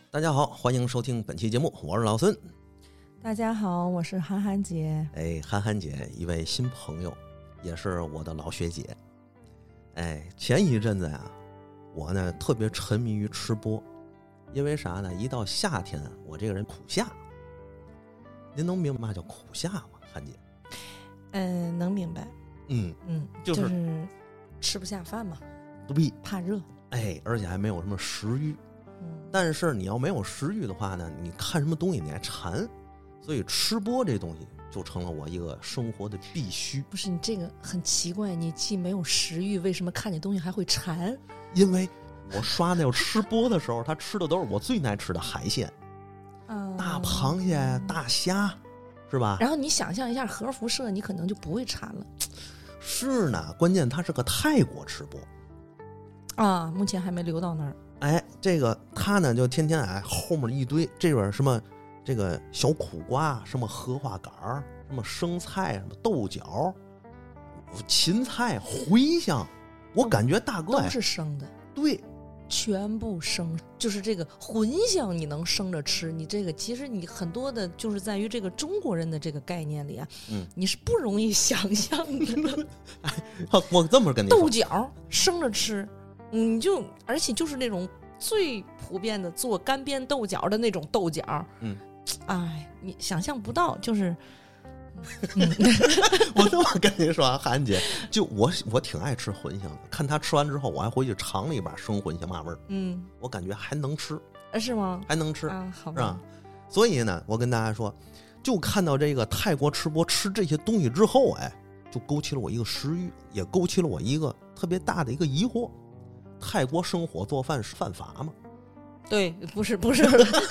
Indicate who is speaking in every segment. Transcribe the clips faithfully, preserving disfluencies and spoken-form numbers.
Speaker 1: 大家好，欢迎收听本期节目，我是老孙。
Speaker 2: 大家好，我是憨憨姐。
Speaker 1: 哎，憨憨姐一位新朋友，也是我的老学姐。哎，前一阵子呀、啊，我呢特别沉迷于吃播，因为啥呢？一到夏天，我这个人苦夏。您能明白嘛叫苦夏吗，憨姐？
Speaker 2: 嗯，能明白。
Speaker 1: 嗯
Speaker 2: 嗯，
Speaker 1: 就是、
Speaker 2: 就是、吃不下饭嘛，
Speaker 1: 对，
Speaker 2: 怕热。
Speaker 1: 哎，而且还没有什么食欲。
Speaker 2: 嗯，
Speaker 1: 但是你要没有食欲的话呢，你看什么东西你还馋，所以吃播这东西就成了我一个生活的必须。
Speaker 2: 不是，你这个很奇怪，你既没有食欲，为什么看见东西还会馋？
Speaker 1: 因为我刷那个吃播的时候，他吃的都是我最爱吃的海鲜，嗯、大螃蟹、大虾，是吧？
Speaker 2: 然后你想象一下核辐射，你可能就不会馋了。
Speaker 1: 是呢，关键它是个泰国吃播
Speaker 2: 啊，目前还没流到那儿。
Speaker 1: 哎，这个他呢就天天哎后面一堆这边什么这个小苦瓜，什么荷花杆儿，什么生菜，什么豆角、芹菜、茴香，我感觉大哥
Speaker 2: 都是生的。
Speaker 1: 对，
Speaker 2: 全部生，就是这个茴香你能生着吃，你这个其实你很多的就是在于这个中国人的这个概念里啊，嗯，你是不容易想象的。
Speaker 1: 哎，我这么跟你说，
Speaker 2: 豆角生着吃。你就而且就是那种最普遍的做干煸豆角的那种豆角，
Speaker 1: 嗯，
Speaker 2: 哎，你想象不到，就是，
Speaker 1: 嗯、我这么跟你说啊，韩姐，就我我挺爱吃茴香的，看他吃完之后，我还回去尝了一把生茴香嘛味儿，
Speaker 2: 嗯，
Speaker 1: 我感觉还能吃，
Speaker 2: 是吗？
Speaker 1: 还能吃
Speaker 2: 啊，好吧，
Speaker 1: 是吧？所以呢，我跟大家说，就看到这个泰国吃播吃这些东西之后，哎，就勾起了我一个食欲，也勾起了我一个特别大的一个疑惑。泰国生火做饭是犯法吗？
Speaker 2: 对，不是不是。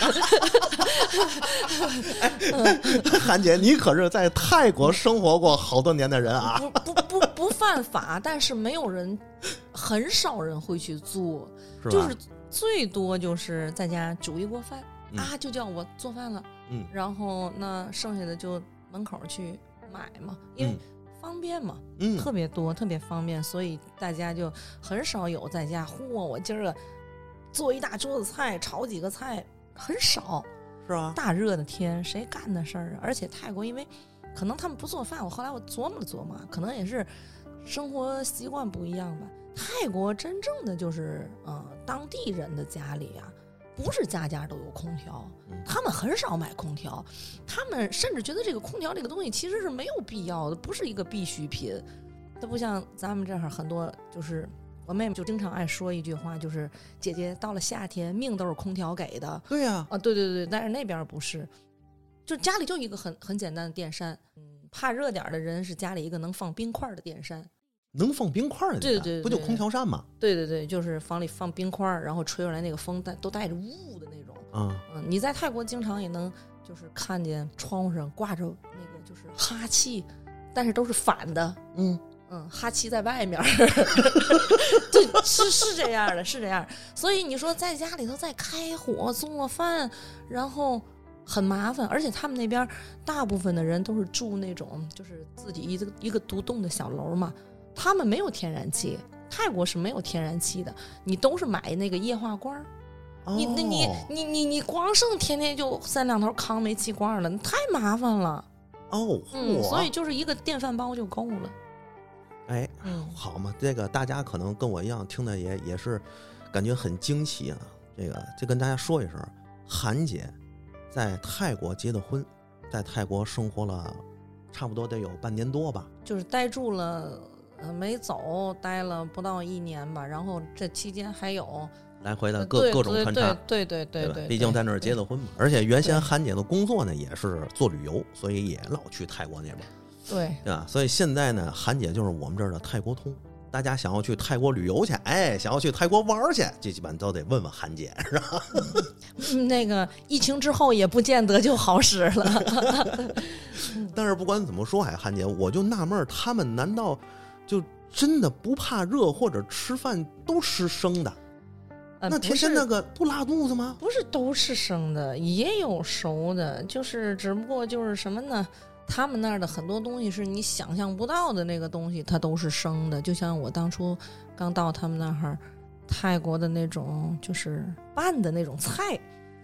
Speaker 1: 哎，韩姐，你可是在泰国生活过好多年的人啊！
Speaker 2: 不不不不犯法，但是没有人，很少人会去做，
Speaker 1: 是
Speaker 2: 就是最多就是在家煮一锅饭、
Speaker 1: 嗯、
Speaker 2: 啊，就叫我做饭了，
Speaker 1: 嗯，然
Speaker 2: 后那剩下的就门口去买嘛，因为、嗯方便嘛，
Speaker 1: 嗯，
Speaker 2: 特别多，特别方便，所以大家就很少有在家嚯，我今儿个做一大桌子菜，炒几个菜，很少，
Speaker 1: 是啊，
Speaker 2: 大热的天谁干的事儿啊？而且泰国因为可能他们不做饭，我后来我琢磨了琢磨，可能也是生活习惯不一样吧。泰国真正的就是呃当地人的家里啊，不是家家都有空调，他们很少买空调，他们甚至觉得这个空调这个东西其实是没有必要的，不是一个必需品。它不像咱们这儿很多，就是我妹妹就经常爱说一句话，就是姐姐到了夏天命都是空调给的。
Speaker 1: 对呀、啊，
Speaker 2: 啊，对对对，但是那边不是，就家里就一个很很简单的电扇，嗯，怕热点的人是家里一个能放冰块的电扇。
Speaker 1: 能放冰块的，
Speaker 2: 对对 对, 对，
Speaker 1: 不就空调扇吗？
Speaker 2: 对对对，就是房里放冰块，然后吹出来那个风带都带着雾的那种。
Speaker 1: 嗯
Speaker 2: 嗯，你在泰国经常也能就是看见窗户上挂着那个就是哈气，但是都是反的。
Speaker 1: 嗯
Speaker 2: 嗯，哈气在外面，对，是是这样的，是这样。所以你说在家里头再开火做饭，然后很麻烦，而且他们那边大部分的人都是住那种就是自己一个一个独栋的小楼嘛。他们没有天然气，泰国是没有天然气的，你都是买那个液化罐、哦、你你你你你你光剩天天就三两头扛煤气罐了，太麻烦了
Speaker 1: 哦。
Speaker 2: 嗯，所以就是一个电饭煲就够了。
Speaker 1: 哎，嗯，好嘛，这个大家可能跟我一样听的也也是感觉很惊奇啊。这个就跟大家说一声，韩姐在泰国结的婚，在泰国生活了差不多得有半年多吧，
Speaker 2: 就是待住了。呃，没走，待了不到一年吧，然后这期间还有
Speaker 1: 来回的各各种穿插，
Speaker 2: 对对对对 对，
Speaker 1: 毕竟在那儿结的婚嘛。而且原先韩姐的工作呢也是做旅游，所以也老去泰国那边，
Speaker 2: 对
Speaker 1: 对吧？所以现在呢，韩姐就是我们这儿的泰国通。大家想要去泰国旅游去，哎，想要去泰国玩去，这基本都得问问韩姐，是吧？
Speaker 2: 嗯、那个疫情之后也不见得就好使了。
Speaker 1: 但是不管怎么说，哎，韩姐，我就纳闷，他们难道就真的不怕热，或者吃饭都吃生的？
Speaker 2: 呃、
Speaker 1: 那天天那个不拉肚子吗？
Speaker 2: 不是都是生的，也有熟的，就是只不过就是什么呢？他们那儿的很多东西是你想象不到的那个东西，它都是生的。就像我当初刚到他们那儿，泰国的那种就是拌的那种菜，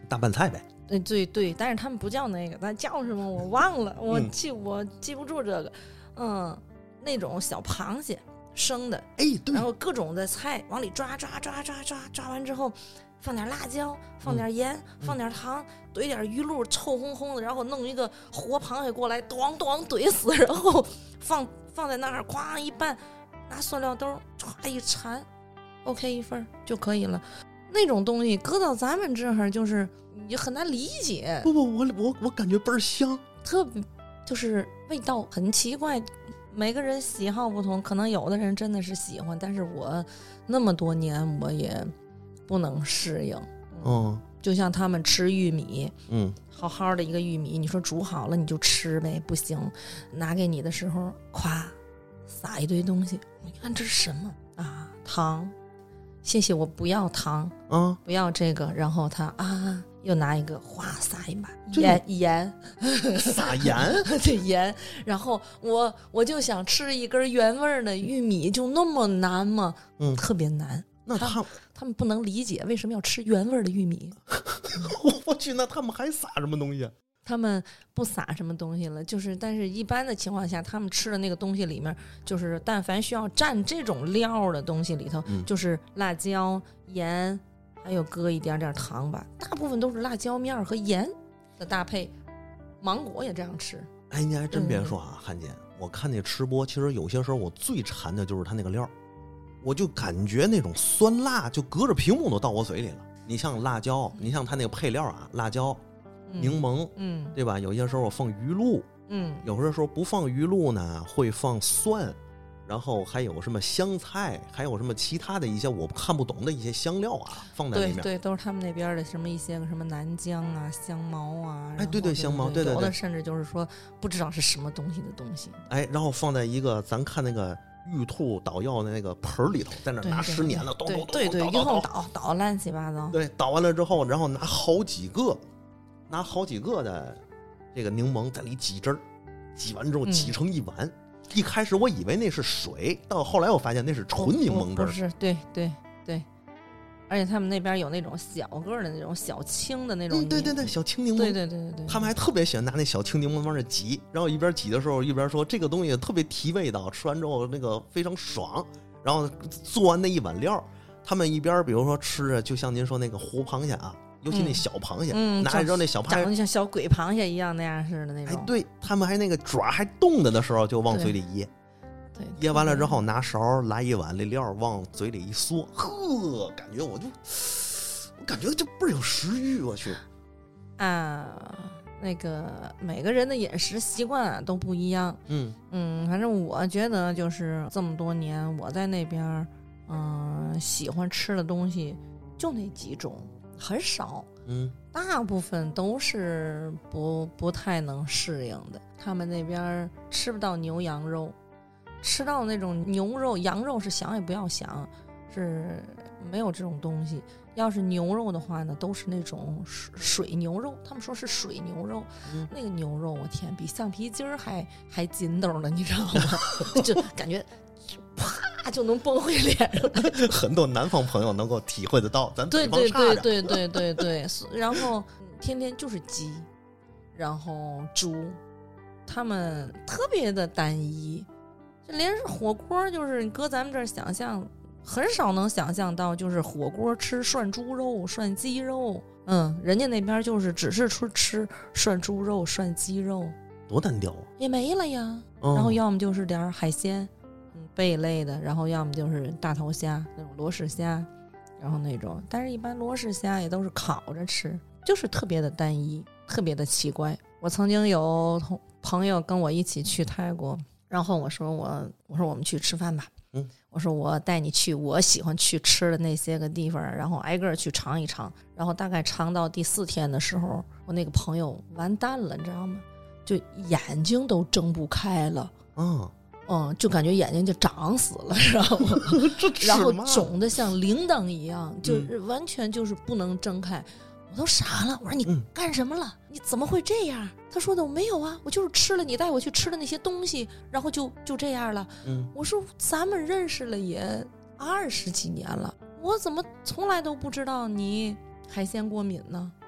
Speaker 1: 大拌菜呗。
Speaker 2: 对对对，但是他们不叫那个，咱叫什么我忘了，我记、嗯、我记不住这个。嗯，那种小螃蟹生的，
Speaker 1: 哎，对，
Speaker 2: 然后各种的菜往里抓抓抓抓抓，抓完之后放点辣椒，放点盐、嗯、放点糖，怼点鱼露，臭烘烘的，然后弄一个活螃蟹过来，咣咣怼死，然后放放在那儿，哐一拌，拿塑料兜歘一缠 ，OK 一份就可以了。那种东西搁到咱们这儿就是也很难理解。
Speaker 1: 不不，我我我感觉倍儿香，
Speaker 2: 特别就是味道很奇怪，每个人喜好不同，可能有的人真的是喜欢，但是我那么多年我也不能适应。
Speaker 1: 嗯，
Speaker 2: 就像他们吃玉米，
Speaker 1: 嗯，
Speaker 2: 好好的一个玉米，你说煮好了你就吃呗，不行，拿给你的时候，咵撒一堆东西，你看这是什么啊？糖。谢谢，我不要糖，
Speaker 1: 嗯，
Speaker 2: 不要这个。然后他啊，又拿一个，哗撒一把盐，盐，
Speaker 1: 撒盐，
Speaker 2: 对盐。然后我我就想吃一根原味的玉米，就那么难吗？
Speaker 1: 嗯，
Speaker 2: 特别难。
Speaker 1: 那他
Speaker 2: 他, 他们不能理解为什么要吃原味的玉米。
Speaker 1: 我去，那他们还撒什么东西？
Speaker 2: 他们不撒什么东西了，就是但是一般的情况下，他们吃的那个东西里面，就是但凡需要蘸这种料的东西里头，
Speaker 1: 嗯、
Speaker 2: 就是辣椒、盐，还有搁一点点糖吧，大部分都是辣椒面和盐的搭配。芒果也这样吃。
Speaker 1: 哎，你还真别说啊，汉姐，我看那吃播，其实有些时候我最馋的就是他那个料，我就感觉那种酸辣就隔着屏幕都到我嘴里了。你像辣椒，你像他那个配料啊，辣椒。柠檬，
Speaker 2: 嗯，
Speaker 1: 对吧？有些时候我放鱼露，
Speaker 2: 嗯，
Speaker 1: 有的时候不放鱼露呢，会放蒜，然后还有什么香菜，还有什么其他的一些我看不懂的一些香料啊，放在里面。
Speaker 2: 对对，都是他们那边的什么一些个什么南姜啊、香茅啊，
Speaker 1: 哎，对对，香茅，对对对，
Speaker 2: 有的甚至就是说不知道是什么东西的东西。
Speaker 1: 哎，然后放在一个咱看那个玉兔捣药的那个盆里头，在那拿十年了，
Speaker 2: 对对对，一通捣捣乱七八糟。
Speaker 1: 对，捣完了之后，然后拿好几个。拿好几个的这个柠檬在里挤汁儿，挤完之后挤成一碗、嗯、一开始我以为那是水，到后来我发现那是纯柠檬汁儿。
Speaker 2: 不是，对对对，而且他们那边有那种小个的那种小青的那种、
Speaker 1: 嗯、对对对，小青柠檬，
Speaker 2: 对对对对对，
Speaker 1: 他们还特别喜欢拿那小青柠檬往那挤，然后一边挤的时候一边说这个东西特别提味道，吃完之后那个非常爽，然后做完那一碗料，他们一边比如说吃着就像您说那个活螃蟹啊，尤其那小螃蟹，
Speaker 2: 嗯，
Speaker 1: 拿着那小螃蟹
Speaker 2: 长得像小鬼螃蟹一样那样似的那种。
Speaker 1: 哎，对，他们还那个爪还动着的时候就往嘴里噎，
Speaker 2: 对，
Speaker 1: 噎完了之后拿勺来一碗那料往嘴里一嗦，呵，感觉我就，我感觉这倍儿有食欲，我去。
Speaker 2: 啊，那个每个人的饮食习惯啊都不一样，
Speaker 1: 嗯
Speaker 2: 嗯，反正我觉得就是这么多年我在那边，嗯、呃，喜欢吃的东西就那几种。很少，
Speaker 1: 嗯，
Speaker 2: 大部分都是不不太能适应的。他们那边吃不到牛羊肉，吃到那种牛肉、羊肉是想也不要想，是没有这种东西。要是牛肉的话呢，都是那种水牛肉，他们说是水牛肉，
Speaker 1: 嗯、
Speaker 2: 那个牛肉我天，比橡皮筋儿还还筋斗呢，你知道吗？就感觉啪就能崩回脸上。
Speaker 1: 很多南方朋友能够体会得到，咱
Speaker 2: 对对对对对对对，然后天天就是鸡，然后猪，他们特别的单一，就连火锅就是你搁咱们这儿想象。很少能想象到，就是火锅吃涮猪肉、涮鸡肉，嗯，人家那边就是只是吃吃涮猪肉、涮鸡肉，
Speaker 1: 多单调啊，
Speaker 2: 也没了呀。
Speaker 1: 嗯、
Speaker 2: 然后要么就是点海鲜，嗯，贝类的，然后要么就是大头虾那种罗氏虾，然后那种，但是一般罗氏虾也都是烤着吃，就是特别的单一，特别的奇怪。我曾经有同朋友跟我一起去泰国，然后我说我我说我们去吃饭吧。
Speaker 1: 嗯，
Speaker 2: 我说我带你去我喜欢去吃的那些个地方，然后挨个去尝一尝。然后大概尝到第四天的时候，我那个朋友完蛋了，你知道吗？就眼睛都睁不开了。
Speaker 1: 嗯
Speaker 2: 嗯，就感觉眼睛就长死了，知道吗？然后肿得像铃铛一样，就是完全就是不能睁开。嗯，我都傻了，我说你干什么了？嗯、你怎么会这样？他说的我没有啊，我就是吃了你带我去吃的那些东西，然后就就这样了。
Speaker 1: 嗯，
Speaker 2: 我说咱们认识了也二十几年了，我怎么从来都不知道你海鲜过敏呢？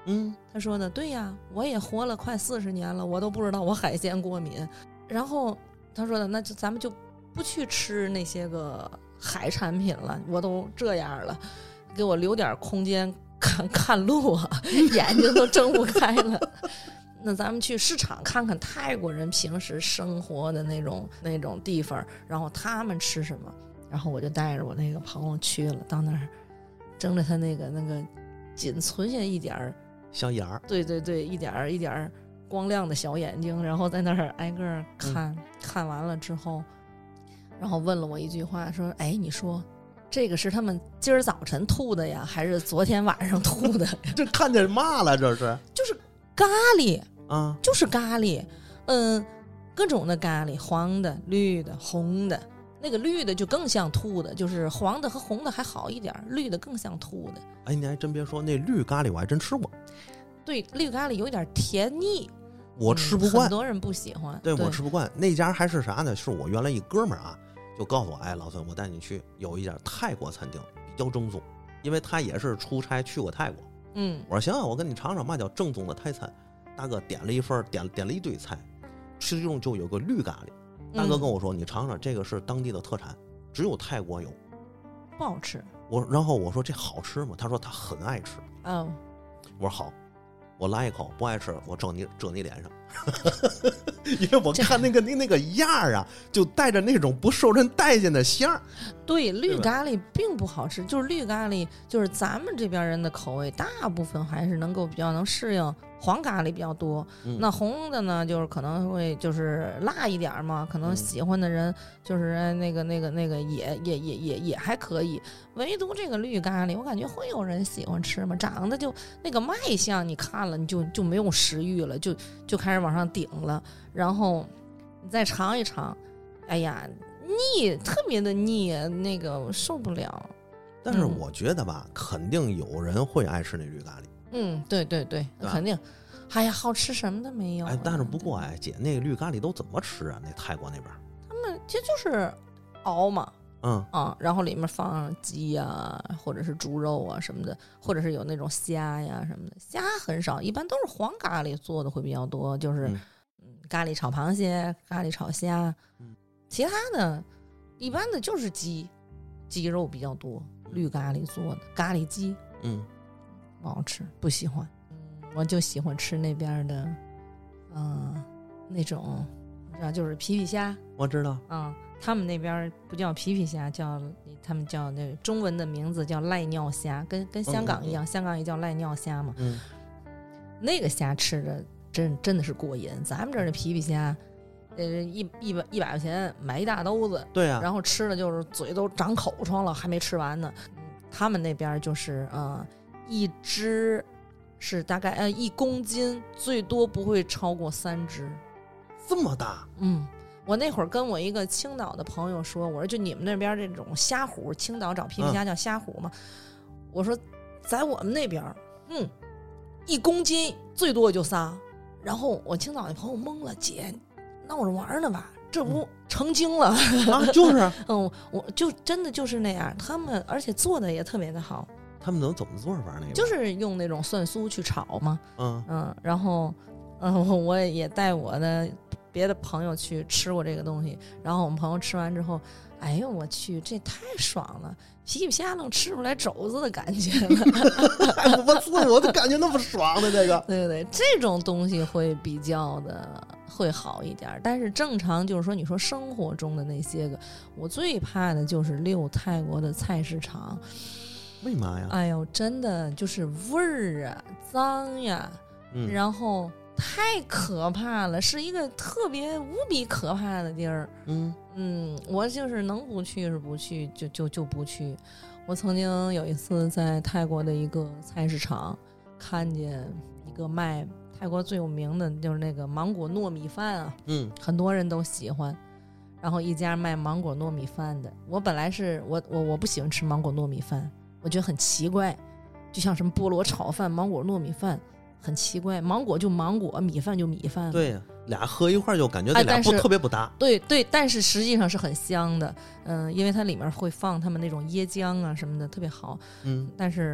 Speaker 1: 嗯，
Speaker 2: 他说的对呀，我也活了快四十年了，我都不知道我海鲜过敏。然后他说的，那就咱们就不去吃那些个海产品了，我都这样了，给我留点空间看看路啊，眼睛都睁不开了。那咱们去市场看看泰国人平时生活的那种那种地方，然后他们吃什么。然后我就带着我那个朋友去了，到那儿睁着他那个那个仅存下一点儿
Speaker 1: 小眼儿，
Speaker 2: 对对对，一点儿一点儿光亮的小眼睛，然后在那儿挨个儿看、嗯、看完了之后，然后问了我一句话，说：“哎，你说这个是他们今儿早晨吐的呀，还是昨天晚上吐的？”
Speaker 1: 这看见嘛了？这是
Speaker 2: 就是咖喱
Speaker 1: 啊，
Speaker 2: 就是咖喱，嗯，各种的咖喱，黄的、绿的、红的。那个绿的就更像吐的，就是黄的和红的还好一点，绿的更像吐的。
Speaker 1: 哎，你还真别说，那绿咖喱我还真吃过。
Speaker 2: 对，绿咖喱有点甜腻，
Speaker 1: 我吃不惯、嗯、
Speaker 2: 很多人不喜欢。
Speaker 1: 对，
Speaker 2: 对
Speaker 1: 我吃不惯。那家还是啥呢？是我原来一哥们儿啊，就告诉我，哎，老孙，我带你去有一家泰国餐厅，比较正宗，因为他也是出差去过泰国。
Speaker 2: 嗯，
Speaker 1: 我说行啊，我跟你尝尝嘛叫正宗的泰餐。大哥点了一份，点点了一堆菜，其中就有个绿咖喱。大哥跟我说：“你尝尝，这个是当地的特产，只有泰国有，
Speaker 2: 不好吃。”
Speaker 1: 我然后我说：“这好吃吗？”他说：“他很爱吃。”
Speaker 2: 哦，
Speaker 1: 我说：“好，我来一口，不爱吃我遮你遮你脸上。”因为我看那个那那个样儿啊，就带着那种不受人待见的相儿。
Speaker 2: 对，绿咖喱并不好吃，就是绿咖喱，就是咱们这边人的口味，大部分还是能够比较能适应。黄咖喱比较多、嗯、那红的呢就是可能会就是辣一点嘛，可能喜欢的人就是那个那个那个也也也也也还可以，唯独这个绿咖喱我感觉会有人喜欢吃吗？长得就那个卖相你看了你就就没有食欲了，就就开始往上顶了，然后你再尝一尝，哎呀腻，特别的腻，那个我受不了。
Speaker 1: 但是我觉得吧、嗯、肯定有人会爱吃那绿咖喱。
Speaker 2: 嗯，对对对，肯定。哎呀，好吃什么的没有、啊。
Speaker 1: 哎，但是不过哎，姐，那个绿咖喱都怎么吃啊？那泰国那边，
Speaker 2: 他们其实就是熬嘛，
Speaker 1: 嗯
Speaker 2: 啊，然后里面放鸡呀、啊，或者是猪肉啊什么的，或者是有那种虾呀什么的。虾很少，一般都是黄咖喱做的会比较多，就是嗯咖喱炒螃蟹、咖喱炒虾，嗯，其他的，一般的就是鸡，鸡肉比较多，绿咖喱做的咖喱鸡，
Speaker 1: 嗯。
Speaker 2: 不好吃，不喜欢。嗯，我就喜欢吃那边的，嗯、呃，那种，知道就是皮皮虾。
Speaker 1: 我知道。
Speaker 2: 嗯，他们那边不叫皮皮虾，叫他们叫那中文的名字叫赖尿虾，跟跟香港一样，嗯嗯嗯香港也叫赖尿虾嘛。
Speaker 1: 嗯。
Speaker 2: 那个虾吃着真真的是过瘾。咱们这儿的皮皮虾，呃，一一百一百块钱买一大兜子。
Speaker 1: 对啊。
Speaker 2: 然后吃的就是嘴都长口疮了，还没吃完呢。嗯，他们那边就是呃。一只是大概呃一公斤，最多不会超过三只，
Speaker 1: 这么大。
Speaker 2: 嗯，我那会儿跟我一个青岛的朋友说，我说就你们那边这种虾虎，青岛找皮皮虾叫虾虎嘛、嗯，我说在我们那边，嗯，一公斤最多就仨。然后我青岛那朋友懵了，姐闹着玩呢吧？这不成精了、
Speaker 1: 嗯、啊？就是，
Speaker 2: 嗯，我就真的就是那样，他们而且做的也特别的好。
Speaker 1: 他们能怎么做法？那个
Speaker 2: 就是用那种蒜酥去炒嘛，
Speaker 1: 嗯
Speaker 2: 嗯，然后嗯，我也带我的别的朋友去吃过这个东西，然后我们朋友吃完之后，哎呦我去，这太爽了，皮皮虾能吃出来肘子的感觉了。
Speaker 1: 我操，我都感觉那么爽的这个。
Speaker 2: 对对对，这种东西会比较的会好一点，但是正常就是说，你说生活中的那些个，我最怕的就是溜泰国的菜市场。
Speaker 1: 为嘛呀？
Speaker 2: 哎呦，真的就是味儿啊，脏呀，
Speaker 1: 嗯，
Speaker 2: 然后太可怕了，是一个特别无比可怕的地儿。
Speaker 1: 嗯
Speaker 2: 嗯，我就是能不去是不去，就就就不去。我曾经有一次在泰国的一个菜市场，看见一个卖泰国最有名的就是那个芒果糯米饭啊，
Speaker 1: 嗯，
Speaker 2: 很多人都喜欢。然后一家卖芒果糯米饭的，我本来是我我我不喜欢吃芒果糯米饭。我觉得很奇怪，就像什么菠萝炒饭、芒果糯米饭，很奇怪。芒果就芒果，米饭就米饭。
Speaker 1: 对呀，俩合一块就感觉这俩不、哎、特别不搭。
Speaker 2: 对对，但是实际上是很香的，嗯、呃，因为它里面会放他们那种椰浆啊什么的，特别好。
Speaker 1: 嗯，
Speaker 2: 但是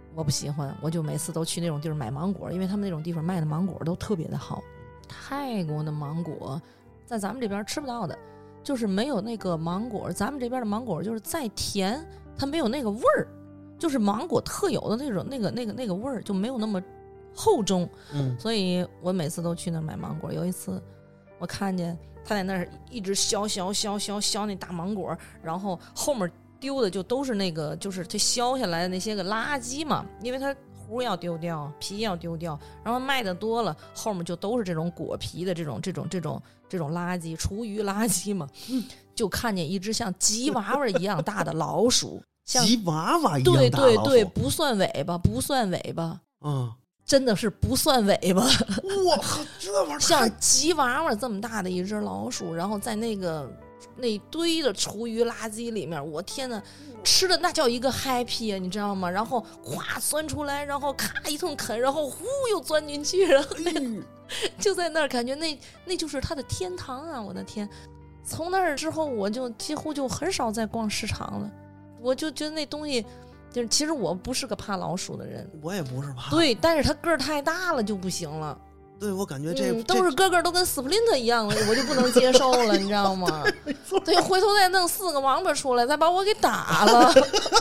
Speaker 2: 我不喜欢，我就每次都去那种地儿买芒果，因为他们那种地方卖的芒果都特别的好。泰国的芒果在咱们这边吃不到的，就是没有那个芒果，咱们这边的芒果就是再甜它没有那个味儿，就是芒果特有的那种那个那个那个味儿就没有那么厚重。
Speaker 1: 嗯，
Speaker 2: 所以我每次都去那儿买芒果。有一次我看见他在那儿一直削削削削削那大芒果，然后后面丢的就都是那个就是他削下来的那些个垃圾嘛，因为他核要丢掉，皮要丢掉，然后卖的多了，后面就都是这种果皮的这种这种这种这种垃圾，厨余垃圾嘛。就看见一只像吉娃娃一样大的老鼠，像
Speaker 1: 吉娃娃一样大
Speaker 2: 对对
Speaker 1: 老鼠
Speaker 2: 对，不算尾巴，不算尾巴，
Speaker 1: 嗯，
Speaker 2: 真的是不算尾巴。
Speaker 1: 我靠，这玩意儿
Speaker 2: 像吉娃娃这么大的一只老鼠，然后在那个那堆的厨余垃圾里面，我天哪，吃的那叫一个 happy 啊，你知道吗？然后咵钻出来，然后咔一通啃，然后呼又钻进去，然后就在那儿感觉那那就是它的天堂啊！我的天！从那儿之后，我就几乎就很少再逛市场了。我就觉得那东西，就是其实我不是个怕老鼠的人，
Speaker 1: 我也不是怕，
Speaker 2: 对，但是它个儿太大了就不行了。
Speaker 1: 对，我感觉这、
Speaker 2: 嗯、都是个个都跟斯普林特一样的，我就不能接受了，你知道吗？对，回头再弄四个王八出来，再把我给打了。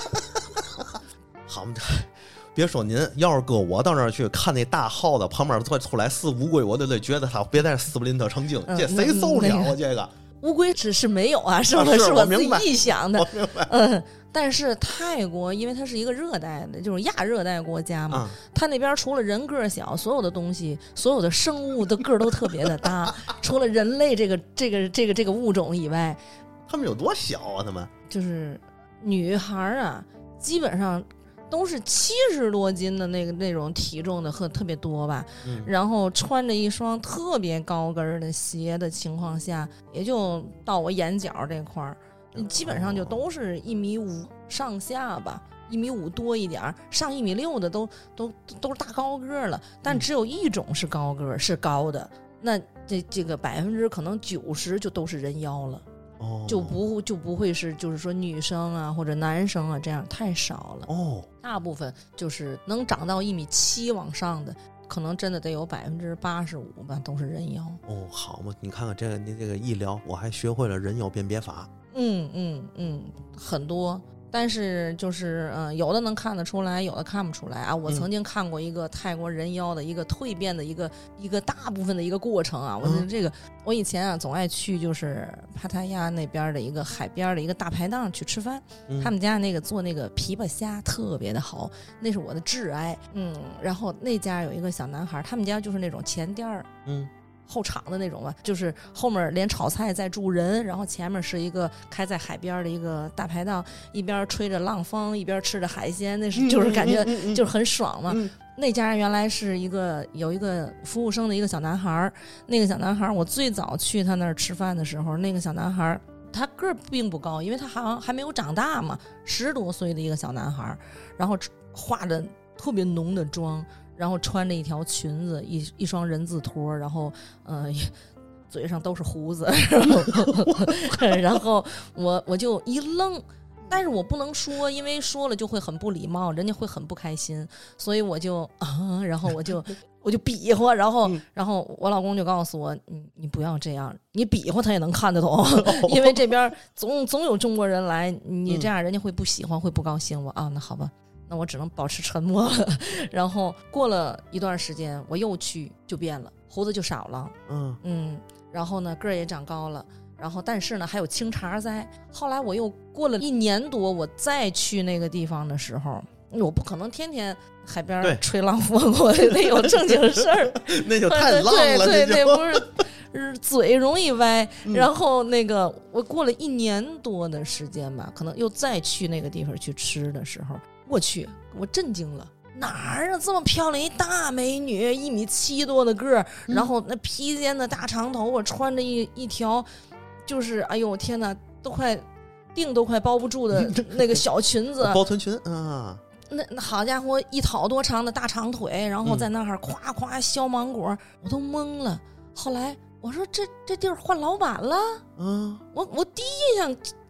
Speaker 1: 好，别说您，要是搁我到那儿去看那大耗子旁边再出来四乌龟，我就得觉得他别在斯普林特成精，嗯、这谁受了、嗯、这个？
Speaker 2: 乌龟只是没有啊，是不、啊、是我自己臆想的。嗯，但是泰国因为它是一个热带的，就是亚热带国家嘛，嗯、它那边除了人个小，所有的东西，所有的生物的个儿都特别的大，除了人类这个这个这个这个物种以外，
Speaker 1: 他们有多小啊？他们
Speaker 2: 就是女孩啊，基本上都是七十多斤的那个那种体重的，和特别多吧、嗯。然后穿着一双特别高跟的鞋的情况下，也就到我眼角这块儿，基本上就都是一米五上下吧，一米五多一点，上一米六的都都都是大高个了。但只有一种是高个，是高的，那这这个百分之可能九十就都是人妖了。哦，就不就不会是就是说女生啊或者男生啊这样太少了哦，大部分就是能长到一米七往上的，可能真的得有百分之八十五吧，都是人妖。哦，
Speaker 1: 好嘛，你看看这个你这个医疗，我还学会了人妖辨别法。
Speaker 2: 嗯嗯嗯，很多。但是就是嗯、呃，有的能看得出来，有的看不出来啊。我曾经看过一个泰国人妖的一个蜕变的一个一个大部分的一个过程啊。我觉得这个、嗯、我以前啊总爱去就是帕塔亚那边的一个海边的一个大排档去吃饭、嗯，他们家那个做那个琵琶虾特别的好，那是我的挚爱。嗯，然后那家有一个小男孩，他们家就是那种前店儿，嗯。后场的那种吧，就是后面连炒菜再住人，然后前面是一个开在海边的一个大排档，一边吹着浪风一边吃着海鲜，那是就是感觉就是很爽嘛。嗯嗯嗯嗯、那家原来是一个有一个服务生的一个小男孩，那个小男孩我最早去他那儿吃饭的时候，那个小男孩他个儿并不高，因为他好像还没有长大嘛，十多岁的一个小男孩，然后化着特别浓的妆。然后穿着一条裙子，一一双人字拖，然后呃，嘴上都是胡子，然后, 然后我我就一愣，但是我不能说，因为说了就会很不礼貌，人家会很不开心，所以我就啊，然后我就我就比划，然后、嗯、然后我老公就告诉我，你你不要这样，你比划他也能看得懂，因为这边总总有中国人来，你这样人家会不喜欢，会不高兴。我啊，那好吧。那我只能保持沉默了，然后过了一段时间，我又去就变了，胡子就少了，嗯嗯，然后呢个儿也长高了，然后但是呢还有青茬在。后来我又过了一年多，我再去那个地方的时候，我不可能天天海边吹浪风，我得有正经事儿，
Speaker 1: 那就太浪了，
Speaker 2: 对对对，不是。嘴容易歪，然后那个我过了一年多的时间吧，可能又再去那个地方去吃的时候。我去，我震惊了，哪儿啊？这么漂亮一大美女，一米七多的个儿、嗯，然后那披肩的大长头发，穿着一一条，就是哎呦天哪，都快腚都快包不住的那个小裙子，
Speaker 1: 包臀裙啊。
Speaker 2: 那那好家伙，一讨多长的大长腿，然后在那儿夸夸削芒果、嗯，我都懵了。后来我说这这地儿换老板了，嗯，我我第一印象。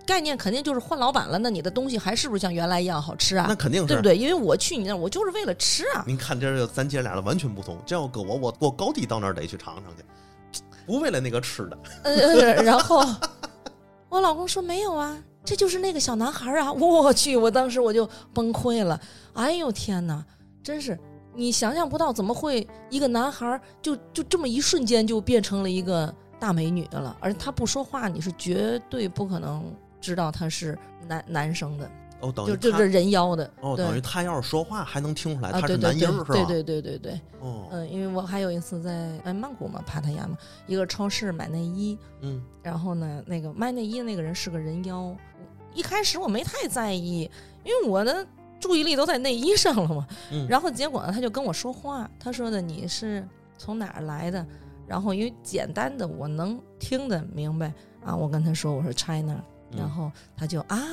Speaker 2: 概念肯定就是换老板了，那你的东西还是不是像原来一样好吃啊？
Speaker 1: 那肯定是，
Speaker 2: 对不对？因为我去你那，我就是为了吃啊。
Speaker 1: 您看这个咱姐俩的完全不同，这要搁我，我我高低到那儿得去尝尝去，不为了那个吃的。
Speaker 2: 呃，然后我老公说没有啊，这就是那个小男孩啊！我去，我当时我就崩溃了。哎呦天哪，真是你想象不到，怎么会一个男孩就就这么一瞬间就变成了一个大美女的了？而他不说话，你是绝对不可能知道他是男男生的。
Speaker 1: 哦，等于
Speaker 2: 就就是人妖的
Speaker 1: 哦，等于他要是说话还能听出来他是
Speaker 2: 啊、
Speaker 1: 男音是吧？
Speaker 2: 对对对对对。
Speaker 1: 哦，
Speaker 2: 嗯，因为我还有一次在哎曼谷嘛，帕塔亚嘛，一个超市买内衣，
Speaker 1: 嗯，
Speaker 2: 然后呢，那个卖内衣的那个人是个人妖。一开始我没太在意，因为我的注意力都在内衣上了嘛。
Speaker 1: 嗯，
Speaker 2: 然后结果呢，他就跟我说话，他说的你是从哪儿来的？然后因为简单的我能听得明白啊，我跟他说我是 China，、嗯、然后他就啊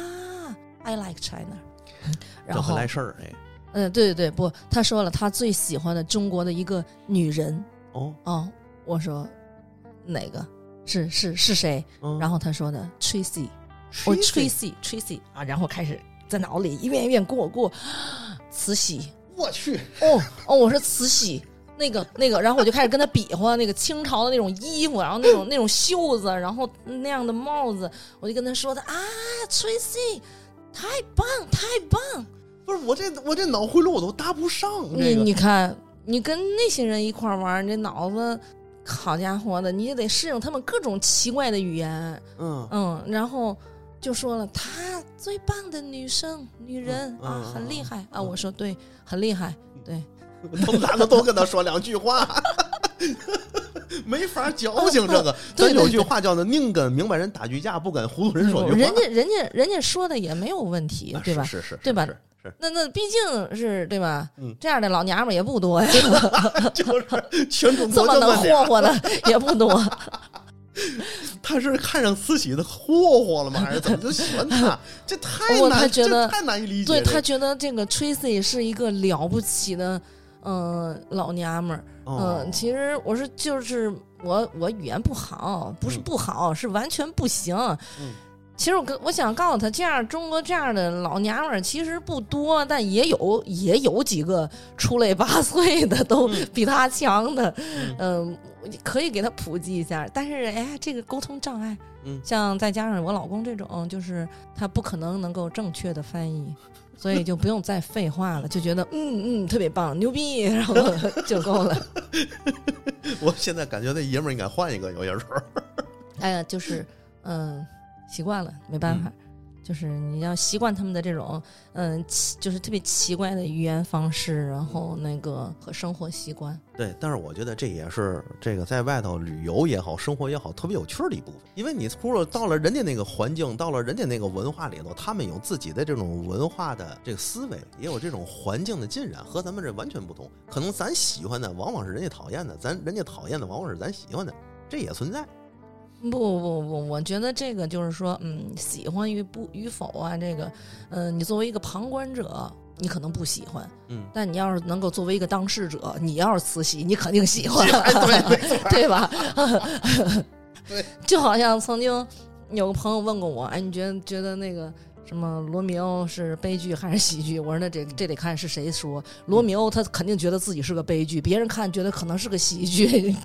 Speaker 2: I like China， 然后
Speaker 1: 来事儿哎，
Speaker 2: 嗯，对对对，不，他说了他最喜欢的中国的一个女人。
Speaker 1: 哦
Speaker 2: 哦，我说哪个？是是是谁？
Speaker 1: 嗯、
Speaker 2: 然后他说的 Tracy， 我 Tracy Tracy 啊，然后开始在脑里一遍一遍过过慈禧，
Speaker 1: 我去，
Speaker 2: 哦哦，我说慈禧。那个那个，然后我就开始跟他比划那个清朝的那种衣服，然后那种那种袖子，然后那样的帽子，我就跟他说的啊 ，Tracy， 太棒太棒！
Speaker 1: 不是我这我这脑回路我都搭不上。这个、
Speaker 2: 你你看，你跟那些人一块玩，你这脑子，好家伙的，你也得适应他们各种奇怪的语言。
Speaker 1: 嗯
Speaker 2: 嗯，然后就说了，她最棒的女生女人、
Speaker 1: 嗯、
Speaker 2: 啊，很厉害、嗯、啊！我说对，很厉害，对。
Speaker 1: 我们俩都跟他说两句话，没法矫情这个。咱有句话叫做“宁跟明白人打句架，不跟糊涂人说句话”。
Speaker 2: 人家人家人家说的也没有问题，对吧？
Speaker 1: 是是是，
Speaker 2: 对吧？
Speaker 1: 是是。
Speaker 2: 那那毕竟是对吧？
Speaker 1: 嗯，
Speaker 2: 这样的老娘们也不多呀，
Speaker 1: 就是全中
Speaker 2: 国这么能霍霍的也不多。
Speaker 1: 他是看上慈禧的霍霍了吗？还是怎么就喜欢他？这太难，
Speaker 2: 他觉得
Speaker 1: 太难以理解。
Speaker 2: 对他觉得这个 Tracy 是一个了不起的。嗯、呃，老娘们儿，嗯、呃
Speaker 1: 哦，
Speaker 2: 其实我是就是我我语言不好，不是不好，嗯、是完全不行。
Speaker 1: 嗯，
Speaker 2: 其实我跟我想告诉他，这样中国这样的老娘们儿其实不多，但也有也有几个出类拔萃的，都比他强的。嗯、呃，可以给他普及一下。但是哎，这个沟通障碍，
Speaker 1: 嗯，像
Speaker 2: 再加上我老公这种，就是他不可能能够正确的翻译。所以就不用再废话了，就觉得嗯嗯特别棒，牛逼，然后就够了。
Speaker 1: 我现在感觉那爷们儿应该换一个，有些时候。
Speaker 2: 哎呀，就是嗯，习惯了，没办法。嗯，就是你要习惯他们的这种嗯，就是特别奇怪的语言方式，然后那个和生活习惯。
Speaker 1: 对，但是我觉得这也是这个在外头旅游也好，生活也好，特别有趣的一部分。因为你除了到了人家那个环境，到了人家那个文化里头，他们有自己的这种文化的这个思维，也有这种环境的浸染，和咱们这完全不同。可能咱喜欢的往往是人家讨厌的，咱人家讨厌的往往是咱喜欢的，这也存在。
Speaker 2: 不不不，我觉得这个就是说，嗯，喜欢与不与否啊，这个，嗯、呃，你作为一个旁观者，你可能不喜欢，
Speaker 1: 嗯，
Speaker 2: 但你要是能够作为一个当事者，你要是慈禧，你肯定喜欢，
Speaker 1: 对
Speaker 2: 对吧？
Speaker 1: 对，
Speaker 2: 就好像曾经有个朋友问过我，哎，你觉得觉得那个什么罗密欧是悲剧还是喜剧？我说那这这得看是谁说。罗密欧他肯定觉得自己是个悲剧，别人看觉得可能是个喜剧。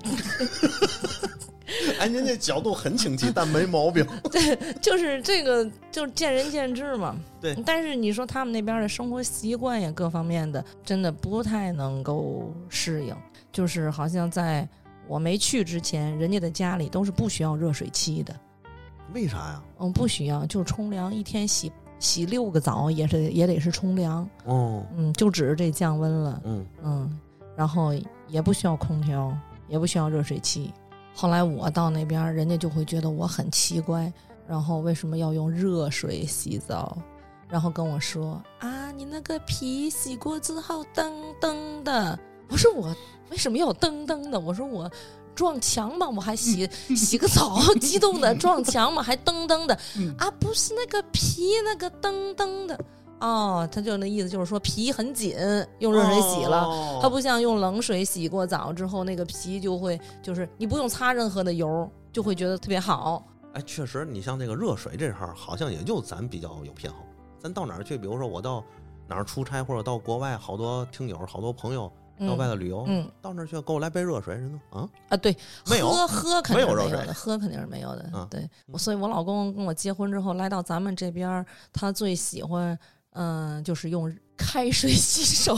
Speaker 1: 哎，您这角度很清晰，但没毛病。
Speaker 2: 对，就是这个，就是见仁见智嘛。
Speaker 1: 对，
Speaker 2: 但是你说他们那边的生活习惯呀，各方面的，真的不太能够适应。就是好像在我没去之前，人家的家里都是不需要热水器的。
Speaker 1: 为啥呀？
Speaker 2: 嗯，不需要，就冲凉，一天洗洗六个澡，也是也得是冲凉。
Speaker 1: 哦，
Speaker 2: 嗯，就只是这降温了。
Speaker 1: 嗯
Speaker 2: 嗯，然后也不需要空调，也不需要热水器。后来我到那边，人家就会觉得我很奇怪，然后为什么要用热水洗澡，然后跟我说啊，你那个皮洗过之后噔噔的。我说我为什么要噔噔的？我说我撞墙嘛，我还洗洗个澡，激动的撞墙嘛，还噔噔的啊，不是那个皮那个噔噔的。哦，他就那意思就是说皮很紧，用热水洗了，
Speaker 1: 哦，
Speaker 2: 它不像用冷水洗过澡之后，那个皮就会就是你不用擦任何的油，就会觉得特别好。
Speaker 1: 哎，确实，你像这个热水这事儿，好像也就咱比较有偏好。咱到哪儿去，比如说我到哪儿出差，或者到国外，好多听友、好多朋友到外头旅游，
Speaker 2: 嗯，
Speaker 1: 到那儿去给我来杯热水，人呢啊
Speaker 2: 啊，对，
Speaker 1: 没有
Speaker 2: 喝喝肯定是没有
Speaker 1: 没有热
Speaker 2: 的，喝肯定是没有的。
Speaker 1: 嗯、
Speaker 2: 对，所以我老公跟我结婚之后来到咱们这边，他最喜欢，嗯、呃，就是用开水洗手。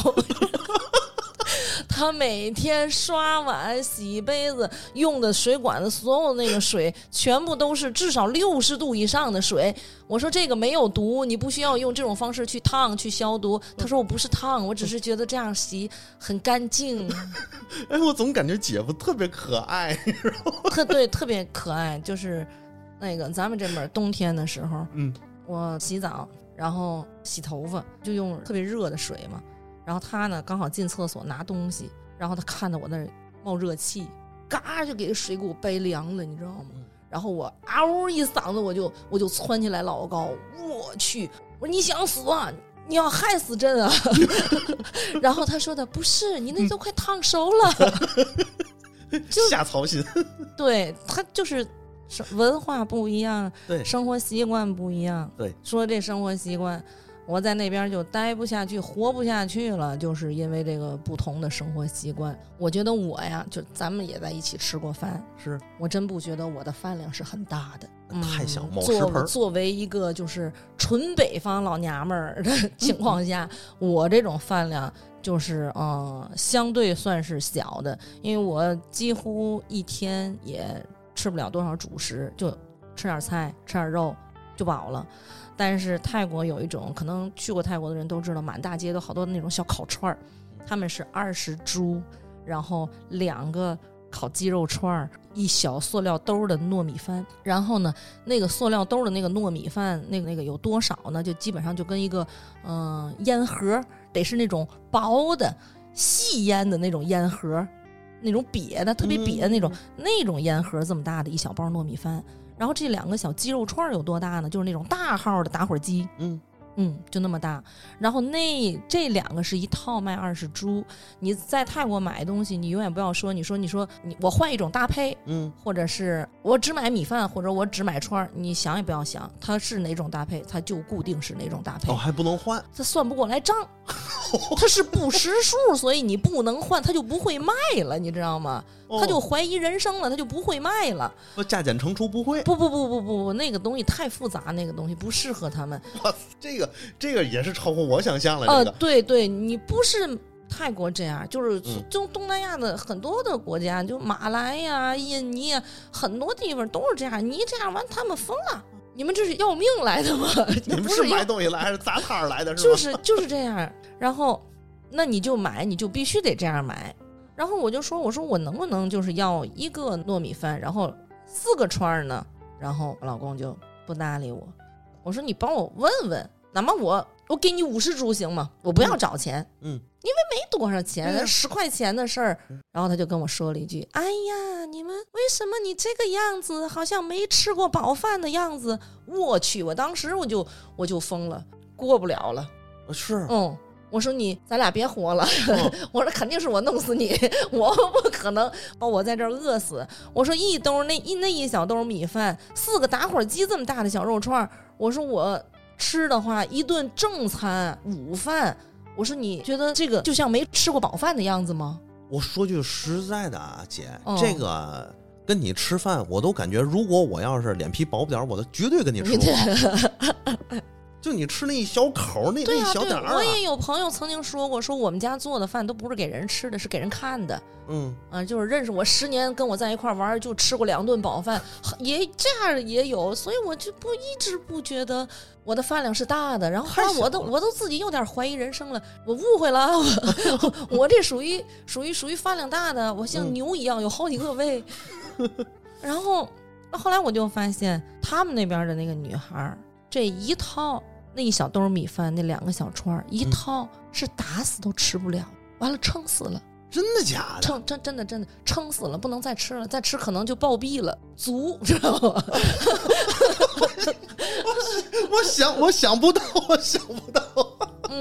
Speaker 2: 他每天刷碗、洗杯子用的水管子，所有那个水全部都是至少六十度以上的水。我说这个没有毒，你不需要用这种方式去烫去消毒。他说我不是烫，我只是觉得这样洗很干净。
Speaker 1: 哎，我总感觉姐夫特别可爱，
Speaker 2: 特对，特别可爱。就是那个咱们这边冬天的时候，
Speaker 1: 嗯，
Speaker 2: 我洗澡然后洗头发就用特别热的水嘛。然后他呢刚好进厕所拿东西，然后他看到我那儿冒热气，嘎就给水给我掰凉了，你知道吗？然后我嗷一嗓子，我就我就窜起来老高，我去！我说你想死啊？你要害死朕啊！然后他说的不是，你那都快烫熟了，
Speaker 1: 瞎操心。
Speaker 2: 对，他就是文化不一样，
Speaker 1: 对，
Speaker 2: 生活习惯不一样。
Speaker 1: 对，
Speaker 2: 说这生活习惯。我在那边就待不下去，活不下去了，就是因为这个不同的生活习惯。我觉得我呀，就咱们也在一起吃过饭，
Speaker 1: 是
Speaker 2: 我真不觉得我的饭量是很大的，
Speaker 1: 太小，
Speaker 2: 嗯、
Speaker 1: 某食盆。
Speaker 2: 作为一个就是纯北方老娘们儿的情况下，嗯、我这种饭量就是嗯，相对算是小的，因为我几乎一天也吃不了多少主食，就吃点菜，吃点肉就饱了。但是泰国有一种，可能去过泰国的人都知道，满大街都好多那种小烤串儿，他们是二十株，然后两个烤鸡肉串儿，一小塑料兜的糯米饭，然后呢，那个塑料兜的那个糯米饭，那个那个有多少呢？就基本上就跟一个嗯、呃、烟盒，得是那种薄的细烟的那种烟盒，那种瘪的特别瘪的那种、嗯、那种烟盒这么大的一小包糯米饭。然后这两个小鸡肉串有多大呢？就是那种大号的打火机，
Speaker 1: 嗯
Speaker 2: 嗯，就那么大。然后那这两个是一套卖二十铢。你在泰国买东西，你永远不要说，你说你说你我换一种搭配，
Speaker 1: 嗯，
Speaker 2: 或者是我只买米饭，或者我只买串，你想也不要想，它是哪种搭配，它就固定是哪种搭配。
Speaker 1: 哦，还不能换，
Speaker 2: 它算不过来账，它是不识数，所以你不能换，它就不会卖了，你知道吗？他就怀疑人生了，他就不会卖了。
Speaker 1: 我加减乘除不会。
Speaker 2: 不不不不不，那个东西太复杂，那个东西不适合他们。
Speaker 1: 哇，这个这个也是超乎我想象了。
Speaker 2: 呃，
Speaker 1: 这个、
Speaker 2: 对对，你不是泰国这样，就是就东南亚的很多的国家，就马来呀、印尼啊，很多地方都是这样。你这样完，他们疯了。你们这是要命来的吗？
Speaker 1: 你们是买东西来还是砸摊来的？是吧？
Speaker 2: 就是就是这样。然后，那你就买，你就必须得这样买。然后我就说，我说我能不能就是要一个糯米饭，然后四个串呢？然后我老公就不搭理我。我说你帮我问问，哪怕我我给你五十铢行吗？我不要找钱，
Speaker 1: 嗯，
Speaker 2: 因为没多少钱，
Speaker 1: 嗯、
Speaker 2: 十块钱的事儿。然后他就跟我说了一句：“哎呀，你们为什么你这个样子，好像没吃过饱饭的样子？”我去，我当时我就我就疯了，过不了了。
Speaker 1: 是，
Speaker 2: 嗯。我说你，咱俩别活了。哦、我说肯定是我弄死你，我不可能把我在这儿饿死。我说一兜那一那一小兜米饭，四个打火机这么大的小肉串，我说我吃的话，一顿正餐午饭，我说你觉得这个就像没吃过饱饭的样子吗？
Speaker 1: 我说句实在的啊，姐，
Speaker 2: 哦、
Speaker 1: 这个跟你吃饭，我都感觉，如果我要是脸皮薄不点，我都绝对跟你吃不饱。就你吃那一小口，那、
Speaker 2: 对啊、
Speaker 1: 那一小点儿、啊。
Speaker 2: 我也有朋友曾经说过，说我们家做的饭都不是给人吃的，是给人看的。
Speaker 1: 嗯
Speaker 2: 啊，就是认识我十年，跟我在一块玩，就吃过两顿饱饭，也这样也有，所以我就不一直不觉得我的饭量是大的。然后后来我都我都自己有点怀疑人生了，我误会了，我, 我这属于属于属于饭量大的，我像牛一样有好几个胃。嗯、然后后来我就发现，他们那边的那个女孩，这一套。那一小兜米饭，那两个小串一套是打死都吃不了，嗯、完了撑死了。
Speaker 1: 真的假的？
Speaker 2: 撑真真的真的撑死了，不能再吃了，再吃可能就暴毙了，足知道吗？
Speaker 1: 我想我想不到，我想不到。
Speaker 2: 嗯，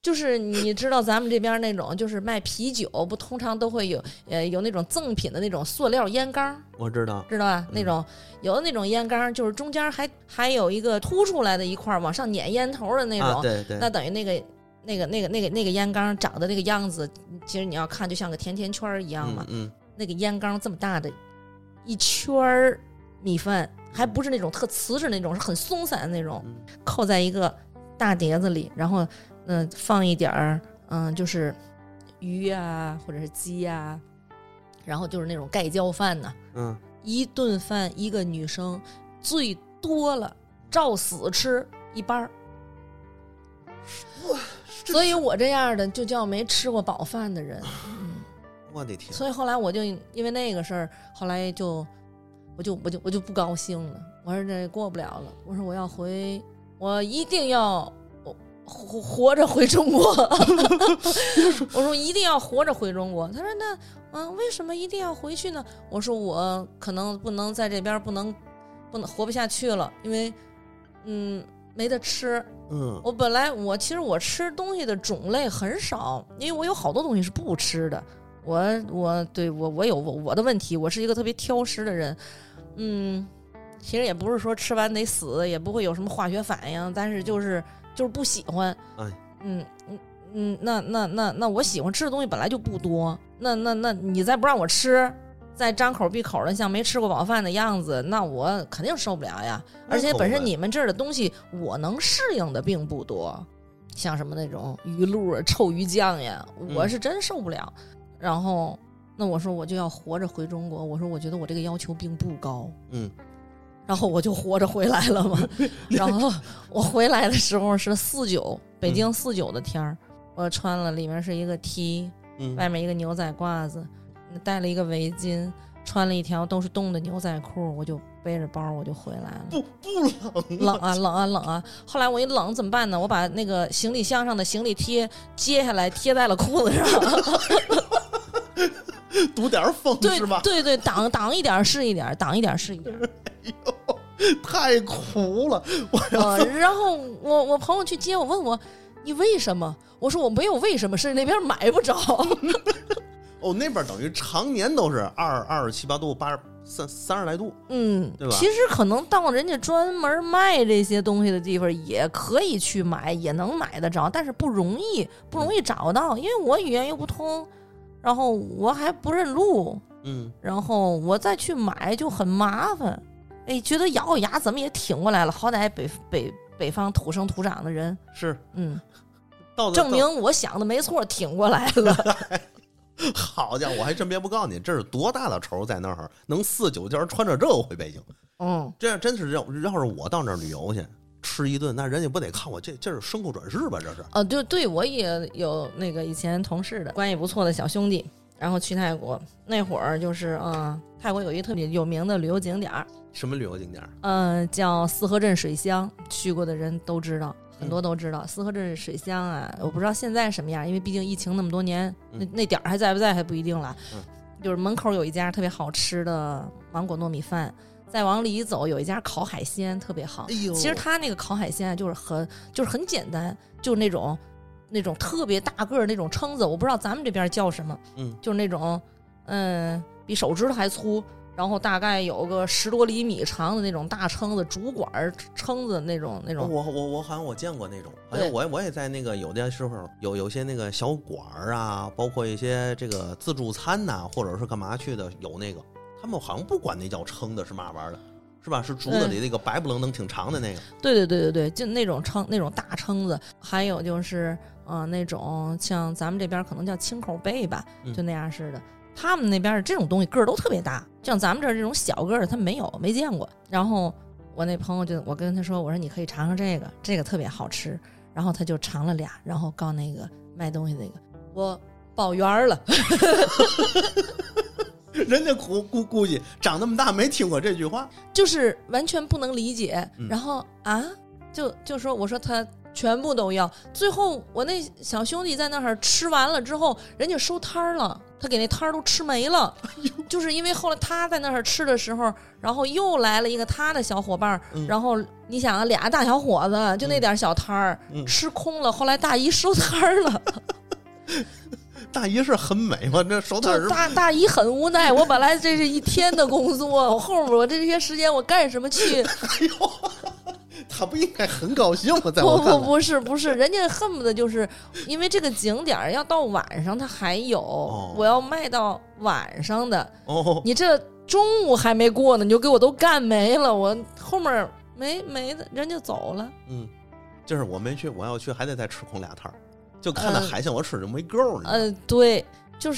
Speaker 2: 就是你知道咱们这边那种就是卖啤酒不通常都会有呃有那种赠品的那种塑料烟缸，
Speaker 1: 我知道
Speaker 2: 知道吧、嗯、那种有的那种烟缸就是中间还还有一个凸出来的一块往上撵烟头的那种、
Speaker 1: 啊、对对，
Speaker 2: 那等于那个那个那个那个那个烟缸长的那个样子，其实你要看就像个甜甜圈一样嘛。
Speaker 1: 嗯，嗯
Speaker 2: 那个烟缸这么大的一圈米饭，还不是那种特瓷实那种，是很松散的那种，
Speaker 1: 嗯、
Speaker 2: 扣在一个大碟子里，然后嗯、呃、放一点儿嗯就是鱼啊或者是鸡啊，然后就是那种盖浇饭呢、啊。
Speaker 1: 嗯，
Speaker 2: 一顿饭一个女生最多了照死吃一半儿。
Speaker 1: 哇！
Speaker 2: 所以我这样的就叫没吃过饱饭的人。嗯，
Speaker 1: 我的天！
Speaker 2: 所以后来我就因为那个事儿，后来就我就我就我就不高兴了。我说这过不了了，我说我要回，我一定要活活着回中国。我说一定要活着回中国。他说那嗯，为什么一定要回去呢？我说我可能不能在这边不能不能活不下去了，因为嗯没得吃。
Speaker 1: 嗯，
Speaker 2: 我本来我其实我吃东西的种类很少，因为我有好多东西是不吃的。我我对我我有我我的问题，我是一个特别挑食的人。嗯，其实也不是说吃完得死，也不会有什么化学反应，但是就是就是不喜欢。
Speaker 1: 哎，
Speaker 2: 嗯嗯嗯，那那那那我喜欢吃的东西本来就不多，那那那你再不让我吃，再张口闭口的像没吃过饱饭的样子，那我肯定受不了呀。而且本身你们这儿的东西我能适应的并不多，像什么那种鱼露啊、臭鱼酱呀，我是真受不了。嗯、然后那我说我就要活着回中国，我说我觉得我这个要求并不高。
Speaker 1: 嗯，
Speaker 2: 然后我就活着回来了嘛。然后我回来的时候是四九，北京四九的天儿、嗯，我穿了里面是一个 T，、嗯、外面一个牛仔褂子，戴了一个围巾，穿了一条都是洞的牛仔裤，我就背着包我就回来了。
Speaker 1: 不不冷
Speaker 2: 冷啊冷啊冷啊！后来我一冷怎么办呢？我把那个行李箱上的行李贴揭下来贴在了裤子上。
Speaker 1: 堵点风是吧？
Speaker 2: 对对对，挡挡一点是一点，挡一点是一点。
Speaker 1: 哎呦，太苦了！我要、
Speaker 2: 呃、然后我我朋友去接我，问我你为什么？我说我没有为什么，是那边买不着。
Speaker 1: 哦，那边等于常年都是二二十七八度，八十三三十来度，
Speaker 2: 嗯，
Speaker 1: 对吧？
Speaker 2: 其实可能到人家专门卖这些东西的地方，也可以去买，也能买得着，但是不容易，不容易找到，嗯、因为我语言又不通，然后我还不认路，
Speaker 1: 嗯，
Speaker 2: 然后我再去买就很麻烦。哎，觉得咬咬牙怎么也挺过来了，好歹北北北方土生土长的人
Speaker 1: 是，
Speaker 2: 嗯，
Speaker 1: 到
Speaker 2: 证明我想的没错，挺过来了。
Speaker 1: 好家伙，我还真别不告诉你，这是多大的仇在那儿，能四九天穿着这个回北京。
Speaker 2: 嗯，
Speaker 1: 这样真是要要是我到那儿旅游去吃一顿，那人家不得看我这这是牲口转世吧？这是
Speaker 2: 啊，对对，我也有那个以前同事的关系不错的小兄弟，然后去泰国那会儿就是啊、呃，泰国有一特别有名的旅游景点，
Speaker 1: 什么旅游景点？
Speaker 2: 呃，叫四合镇水乡，去过的人都知道。很多都知道、嗯、四合镇水乡啊，我不知道现在什么样，因为毕竟疫情那么多年，
Speaker 1: 嗯、
Speaker 2: 那那点儿还在不在还不一定了、
Speaker 1: 嗯。
Speaker 2: 就是门口有一家特别好吃的芒果糯米饭，再往里走有一家烤海鲜特别好。
Speaker 1: 哎呦，
Speaker 2: 其实他那个烤海鲜就是很就是很简单，就是那种那种特别大个儿那种蛏子，我不知道咱们这边叫什么，
Speaker 1: 嗯，
Speaker 2: 就是那种嗯比手指头还粗。然后大概有个十多厘米长的那种大蛏子，主管蛏子那种那种。
Speaker 1: 我我我好像我见过那种，好像我我也在那个有的时候有有些那个小馆儿啊，包括一些这个自助餐呐、啊，或者是干嘛去的，有那个他们好像不管那叫蛏的是嘛玩意儿的，是吧？是竹子里那个白不愣登挺长的那个。
Speaker 2: 对对对对对，就那种蛏那种大蛏子，还有就是呃那种像咱们这边可能叫青口贝吧，就那样似的。嗯，他们那边这种东西个儿都特别大，像咱们这儿这种小个儿他没有没见过。然后我那朋友就我跟他说，我说你可以尝尝这个，这个特别好吃。然后他就尝了俩，然后告那个卖东西那个我报圆了。
Speaker 1: 人家估估估计长那么大没听过这句话，
Speaker 2: 就是完全不能理解。
Speaker 1: 嗯、
Speaker 2: 然后啊，就就说我说他全部都要。最后我那小兄弟在那儿吃完了之后，人家收摊了，他给那摊儿都吃没了。就是因为后来他在那儿吃的时候，然后又来了一个他的小伙伴，嗯、然后你想啊，俩大小伙子就那点小摊儿、嗯、吃空了，后来大姨收摊儿了。
Speaker 1: 大姨是很美吗？这收摊儿
Speaker 2: 大大姨很无奈。我本来这是一天的工作，我后面我这些时间我干什么去？
Speaker 1: 哎呦，他不应该很高兴吗？在
Speaker 2: 我
Speaker 1: 看来
Speaker 2: 不不不是不是，人家恨不得就是因为这个景点要到晚上它还有，哦、我要卖到晚上的。哦，你这中午还没过呢，你就给我都干没了，我后面没没的，人就走了。
Speaker 1: 嗯，就是我没去，我要去还得再吃空俩摊儿。就看那海鲜我吃就没够呢。
Speaker 2: 呃，对，就是，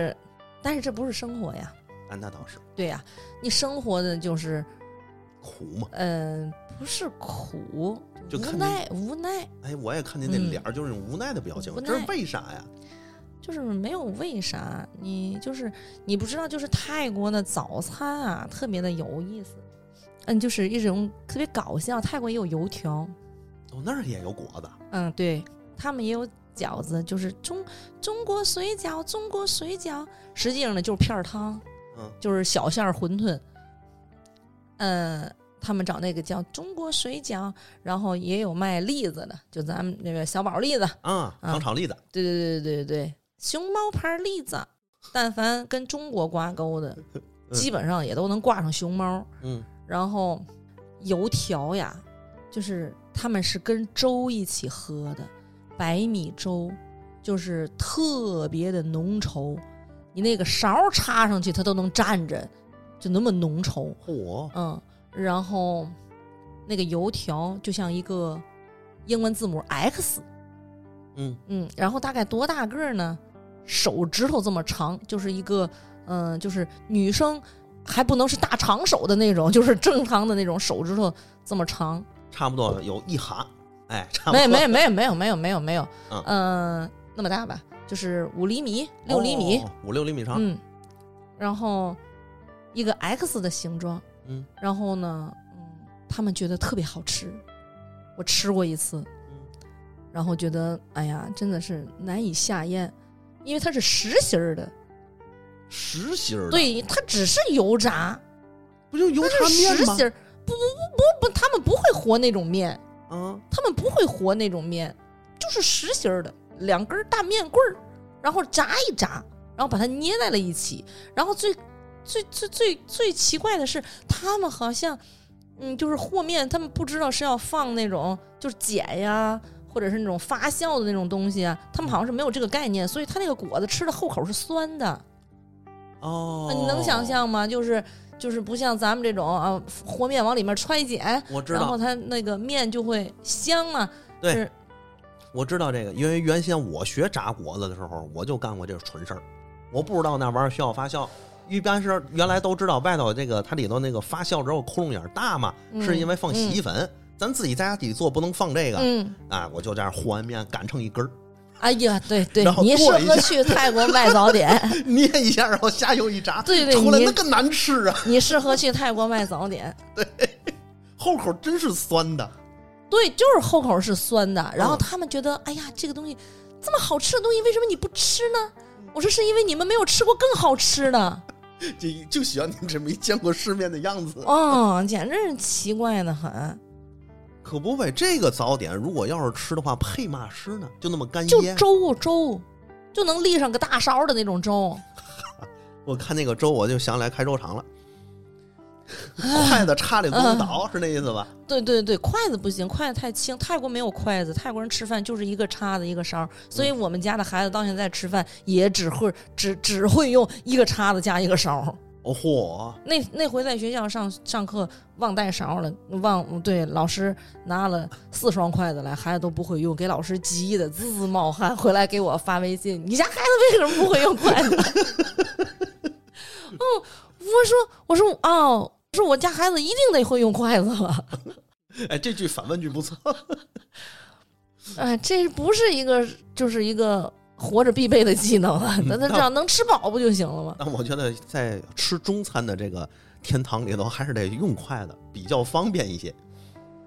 Speaker 2: 但是这不是生活呀。
Speaker 1: 啊，那倒是。
Speaker 2: 对呀，你生活的就是
Speaker 1: 苦嘛。
Speaker 2: 嗯、呃，不是苦，
Speaker 1: 就
Speaker 2: 无奈无奈。
Speaker 1: 哎，我也看见那脸儿，就是那种无奈的表情。嗯、这是为啥呀？
Speaker 2: 就是没有为啥，你就是你不知道，就是泰国的早餐啊，特别的有意思。嗯，就是一种特别搞笑。泰国也有油条。
Speaker 1: 哦，那儿也有果子。
Speaker 2: 嗯，对，他们也有。饺子就是中中国水饺，中国水饺，实际上呢就是片汤，嗯，就是小馅馄饨，嗯，他们找那个叫中国水饺，然后也有卖栗子的，就咱们那个小宝栗子
Speaker 1: 啊，糖炒栗子，
Speaker 2: 对对对对对对，熊猫牌栗子，但凡跟中国挂钩的，嗯、基本上也都能挂上熊猫，嗯，然后油条呀，就是他们是跟粥一起喝的。白米粥就是特别的浓稠，你那个勺插上去它都能蘸着，就那么浓稠。
Speaker 1: 嚯，
Speaker 2: 嗯，然后那个油条就像一个英文字母 X，
Speaker 1: 嗯
Speaker 2: 嗯，然后大概多大个呢？手指头这么长，就是一个嗯、呃，就是女生还不能是大长手的那种，就是正常的那种手指头这么长，
Speaker 1: 差不多有一哈。哎，差不
Speaker 2: 多没有没有没有没有没有没有，
Speaker 1: 嗯、
Speaker 2: 呃，那么大吧，就是五厘米、六厘米，
Speaker 1: 哦、五六厘米长，
Speaker 2: 嗯，然后一个 X 的形状，
Speaker 1: 嗯，
Speaker 2: 然后呢，嗯，他们觉得特别好吃，我吃过一次，
Speaker 1: 嗯，
Speaker 2: 然后觉得哎呀，真的是难以下咽，因为它是实心儿的，
Speaker 1: 实心儿的，
Speaker 2: 对，它只是油炸，
Speaker 1: 不就油炸面吗？
Speaker 2: 实心儿，不不不不不，他们不会和那种面。
Speaker 1: 嗯，
Speaker 2: 他们不会和那种面，就是实心儿的两根大面棍儿，然后炸一炸，然后把它捏在了一起。然后最最最最最奇怪的是，他们好像嗯，就是和面，他们不知道是要放那种就是碱呀，或者是那种发酵的那种东西啊，他们好像是没有这个概念，所以他那个果子吃的后口是酸的。
Speaker 1: 哦，
Speaker 2: 你能想象吗？就是。就是不像咱们这种啊，和面往里面揣碱，
Speaker 1: 我知道，
Speaker 2: 然后它那个面就会香啊。
Speaker 1: 对，我知道这个，因为原先我学炸果子的时候，我就干过这个蠢事儿。我不知道那玩意儿需要发酵，一般是原来都知道外头这个它里头那个发酵之后窟窿眼大嘛，
Speaker 2: 嗯、
Speaker 1: 是因为放洗衣粉。嗯、咱自己在家自己做不能放这个，
Speaker 2: 嗯，
Speaker 1: 啊，我就这样和完面擀成一根儿。
Speaker 2: 哎呀，对对，你适合去泰国卖早点，
Speaker 1: 捏一下，然后下油一炸，
Speaker 2: 对对，
Speaker 1: 出来那个难吃啊！
Speaker 2: 你适合去泰国卖早点，
Speaker 1: 对，后口真是酸的，
Speaker 2: 对，就是后口是酸的。然后他们觉得，嗯、哎呀，这个东西这么好吃的东西，为什么你不吃呢？我说是因为你们没有吃过更好吃的，
Speaker 1: 就就喜欢你这没见过世面的样子，
Speaker 2: 哦，简直是奇怪的很。
Speaker 1: 可不呗，这个早点如果要是吃的话，配嘛吃呢？就那么干
Speaker 2: 腌，就粥粥，就能立上个大勺的那种粥。
Speaker 1: 我看那个粥，我就想来开粥厂了。筷子插里不能倒，嗯、是那意思吧？
Speaker 2: 对对对，筷子不行，筷子太轻。泰国没有筷子，泰国人吃饭就是一个叉子一个勺，所以我们家的孩子到现在吃饭也只会只只会用一个叉子加一个勺。
Speaker 1: 哦嚯！
Speaker 2: 那那回在学校上上课忘带勺了，忘对老师拿了四双筷子来，孩子都不会用，给老师急的滋滋冒汗，回来给我发微信：“你家孩子为什么不会用筷子？”嗯，我说我说哦，说我家孩子一定得会用筷子了。
Speaker 1: 哎，这句反问句不错。
Speaker 2: 哎，这不是一个，就是一个。活着必备的技能啊，那那这样能吃饱不就行了吗？
Speaker 1: 但我觉得在吃中餐的这个天堂里头，还是得用筷子比较方便一些。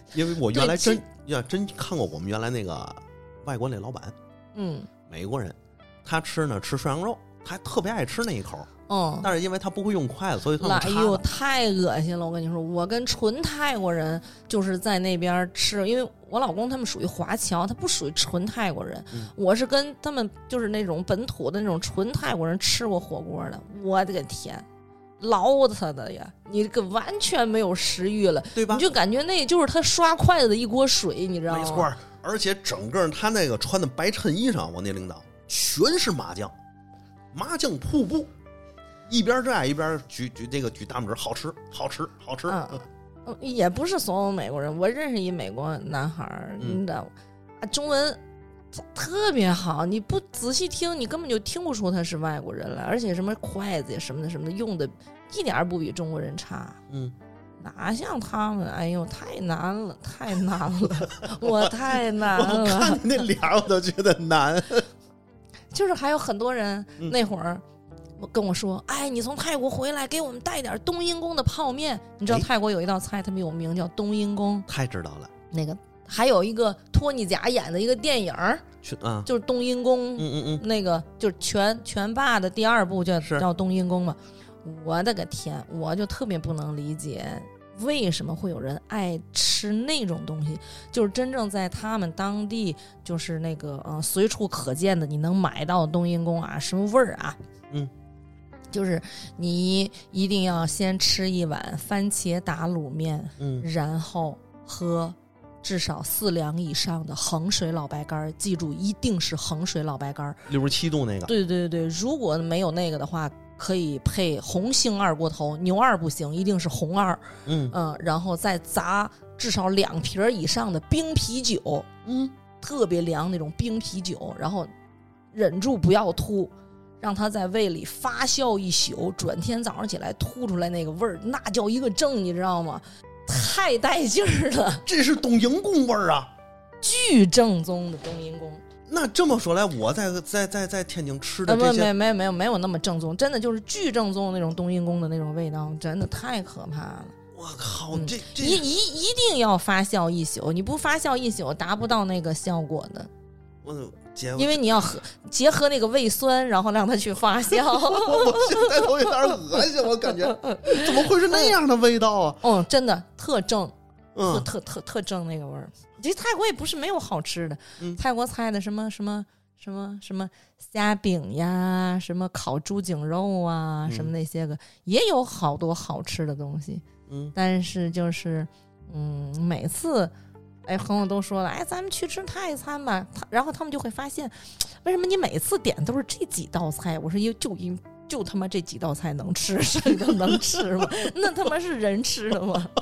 Speaker 1: 因为我原来真呀真看过我们原来那个外国那老板，
Speaker 2: 嗯，
Speaker 1: 美国人，他吃呢吃涮羊肉，他特别爱吃那一口。
Speaker 2: 嗯，
Speaker 1: 但是因为他不会用筷子，所以他
Speaker 2: 哎呦，太恶心了！我跟你说，我跟纯泰国人就是在那边吃，因为我老公他们属于华侨，他不属于纯泰国人。
Speaker 1: 嗯、
Speaker 2: 我是跟他们就是那种本土的那种纯泰国人吃过火锅的。我的个天，捞他的呀！你这个完全没有食欲了，
Speaker 1: 对吧？
Speaker 2: 你就感觉那就是他刷筷子的一锅水，你知道吗？
Speaker 1: 没错，而且整个他那个穿的白衬衣上，我那领导全是麻酱，麻酱瀑布。一边这样一边举举这个举大拇指，好吃好吃好吃。
Speaker 2: 嗯，也不是所有美国人，我认识一美国男孩，嗯、你知道啊，中文特别好，你不仔细听，你根本就听不出他是外国人来，而且什么筷子什么的什么的用的，一点不比中国人差。
Speaker 1: 嗯，
Speaker 2: 哪像他们？哎呦，太难了，太难了，我太难了。
Speaker 1: 我看你那脸，我都觉得难。
Speaker 2: 就是还有很多人、
Speaker 1: 嗯、
Speaker 2: 那会儿。我跟我说，哎，你从泰国回来，给我们带点冬阴功的泡面。你知道泰国有一道菜特别有名，叫冬阴功。
Speaker 1: 太知道了。
Speaker 2: 那个还有一个托尼贾演的一个电影，
Speaker 1: 啊，
Speaker 2: 就是冬阴功。
Speaker 1: 嗯嗯嗯，
Speaker 2: 那个就是拳拳霸的第二部叫叫冬阴功嘛。我的个天，我就特别不能理解，为什么会有人爱吃那种东西？就是真正在他们当地，就是那个呃随处可见的，你能买到冬阴功啊，什么味儿啊？
Speaker 1: 嗯。
Speaker 2: 就是你一定要先吃一碗番茄打卤面，
Speaker 1: 嗯，
Speaker 2: 然后喝至少四两以上的衡水老白干，记住一定是衡水老白干，
Speaker 1: 六十七度那个。
Speaker 2: 对对对，如果没有那个的话，可以配红星二锅头，牛二不行，一定是红二。
Speaker 1: 嗯
Speaker 2: 嗯，然后再砸至少两瓶以上的冰啤酒，
Speaker 1: 嗯，
Speaker 2: 特别凉那种冰啤酒，然后忍住不要吐。让它在胃里发酵一宿，转天早上起来吐出来那个味儿，那叫一个正，你知道吗？太带劲儿了！
Speaker 1: 这是冬阴功味儿啊，
Speaker 2: 巨正宗的冬阴功。
Speaker 1: 那这么说来，我在在在在天津吃的这些，
Speaker 2: 没没没有没有那么正宗，真的就是巨正宗的那种冬阴功的那种味道，真的太可怕了。
Speaker 1: 我靠，这这
Speaker 2: 一一一定要发酵一宿，你不发酵一宿达不到那个效果的。
Speaker 1: 我
Speaker 2: 因为你要喝结合那个胃酸，然后让它去发酵。
Speaker 1: 我现在都有点恶心，我感觉怎么会是那样的味道啊？
Speaker 2: 嗯，真的特正，
Speaker 1: 嗯，
Speaker 2: 特特特特正那个味儿。其实泰国也不是没有好吃的，
Speaker 1: 嗯、
Speaker 2: 泰国菜的什么什么什么什么虾饼呀，什么烤猪颈肉啊，
Speaker 1: 嗯、
Speaker 2: 什么那些个也有好多好吃的东西。
Speaker 1: 嗯，
Speaker 2: 但是就是嗯，每次。哎，朋友都说了，哎，咱们去吃泰餐吧。他然后他们就会发现，为什么你每次点都是这几道菜？我说，因为就因就他妈这几道菜能吃，谁都能吃吗？那他妈是人吃的吗？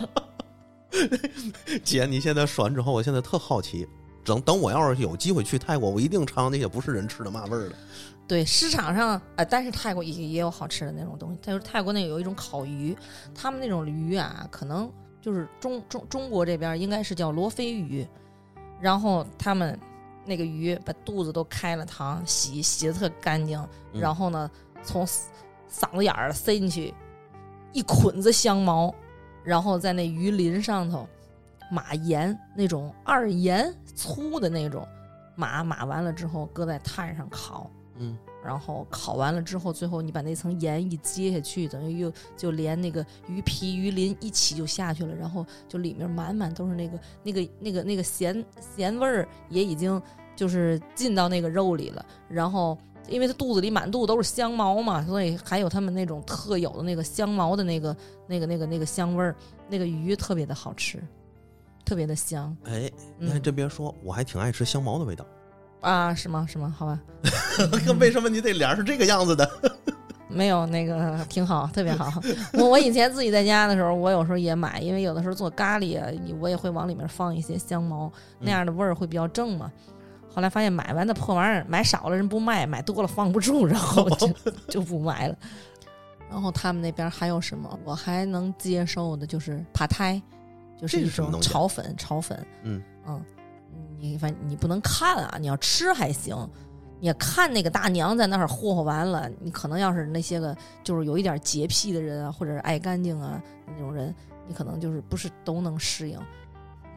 Speaker 1: 姐，你现在说完之后，我现在特好奇，等等我要是有机会去泰国，我一定尝那些不是人吃的嘛味儿的。
Speaker 2: 对，市场上呃，但是泰国也也有好吃的那种东西。就是泰国那有一种烤鱼，他们那种鱼啊，可能。就是中中中国这边应该是叫罗非鱼，然后他们那个鱼把肚子都开了膛，洗洗得特干净，
Speaker 1: 嗯、
Speaker 2: 然后呢从嗓子眼儿塞进去一捆子香茅，然后在那鱼鳞上头码盐，那种二盐粗的那种码码完了之后搁在炭上烤。
Speaker 1: 嗯，
Speaker 2: 然后烤完了之后，最后你把那层盐一接下去，等于又就连那个鱼皮鱼鳞一起就下去了，然后就里面满满都是那个那个那个那个咸咸味儿，也已经就是进到那个肉里了。然后因为它肚子里满肚子都是香茅嘛，所以还有他们那种特有的那个香茅的那个那个那个那个香味儿，那个鱼特别的好吃，特别的香。
Speaker 1: 哎，你还真别说，我还挺爱吃香茅的味道。
Speaker 2: 啊，是吗？是吗？好吧。
Speaker 1: 为什么你这脸是这个样子的？
Speaker 2: 没有，那个挺好，特别好。我我以前自己在家的时候，我有时候也买，因为有的时候做咖喱啊，我也会往里面放一些香茅，那样的味儿会比较正嘛。嗯、后来发现买完的破玩意儿，买少了人不卖，买多了放不住，然后就就不买了。然后他们那边还有什么我还能接受的，就是帕胎，就是一种炒粉，炒粉。
Speaker 1: 嗯
Speaker 2: 嗯。你反正你不能看啊，你要吃还行。你看那个大娘在那儿霍霍完了，你可能要是那些个就是有一点洁癖的人啊，或者是爱干净啊那种人，你可能就是不是都能适应。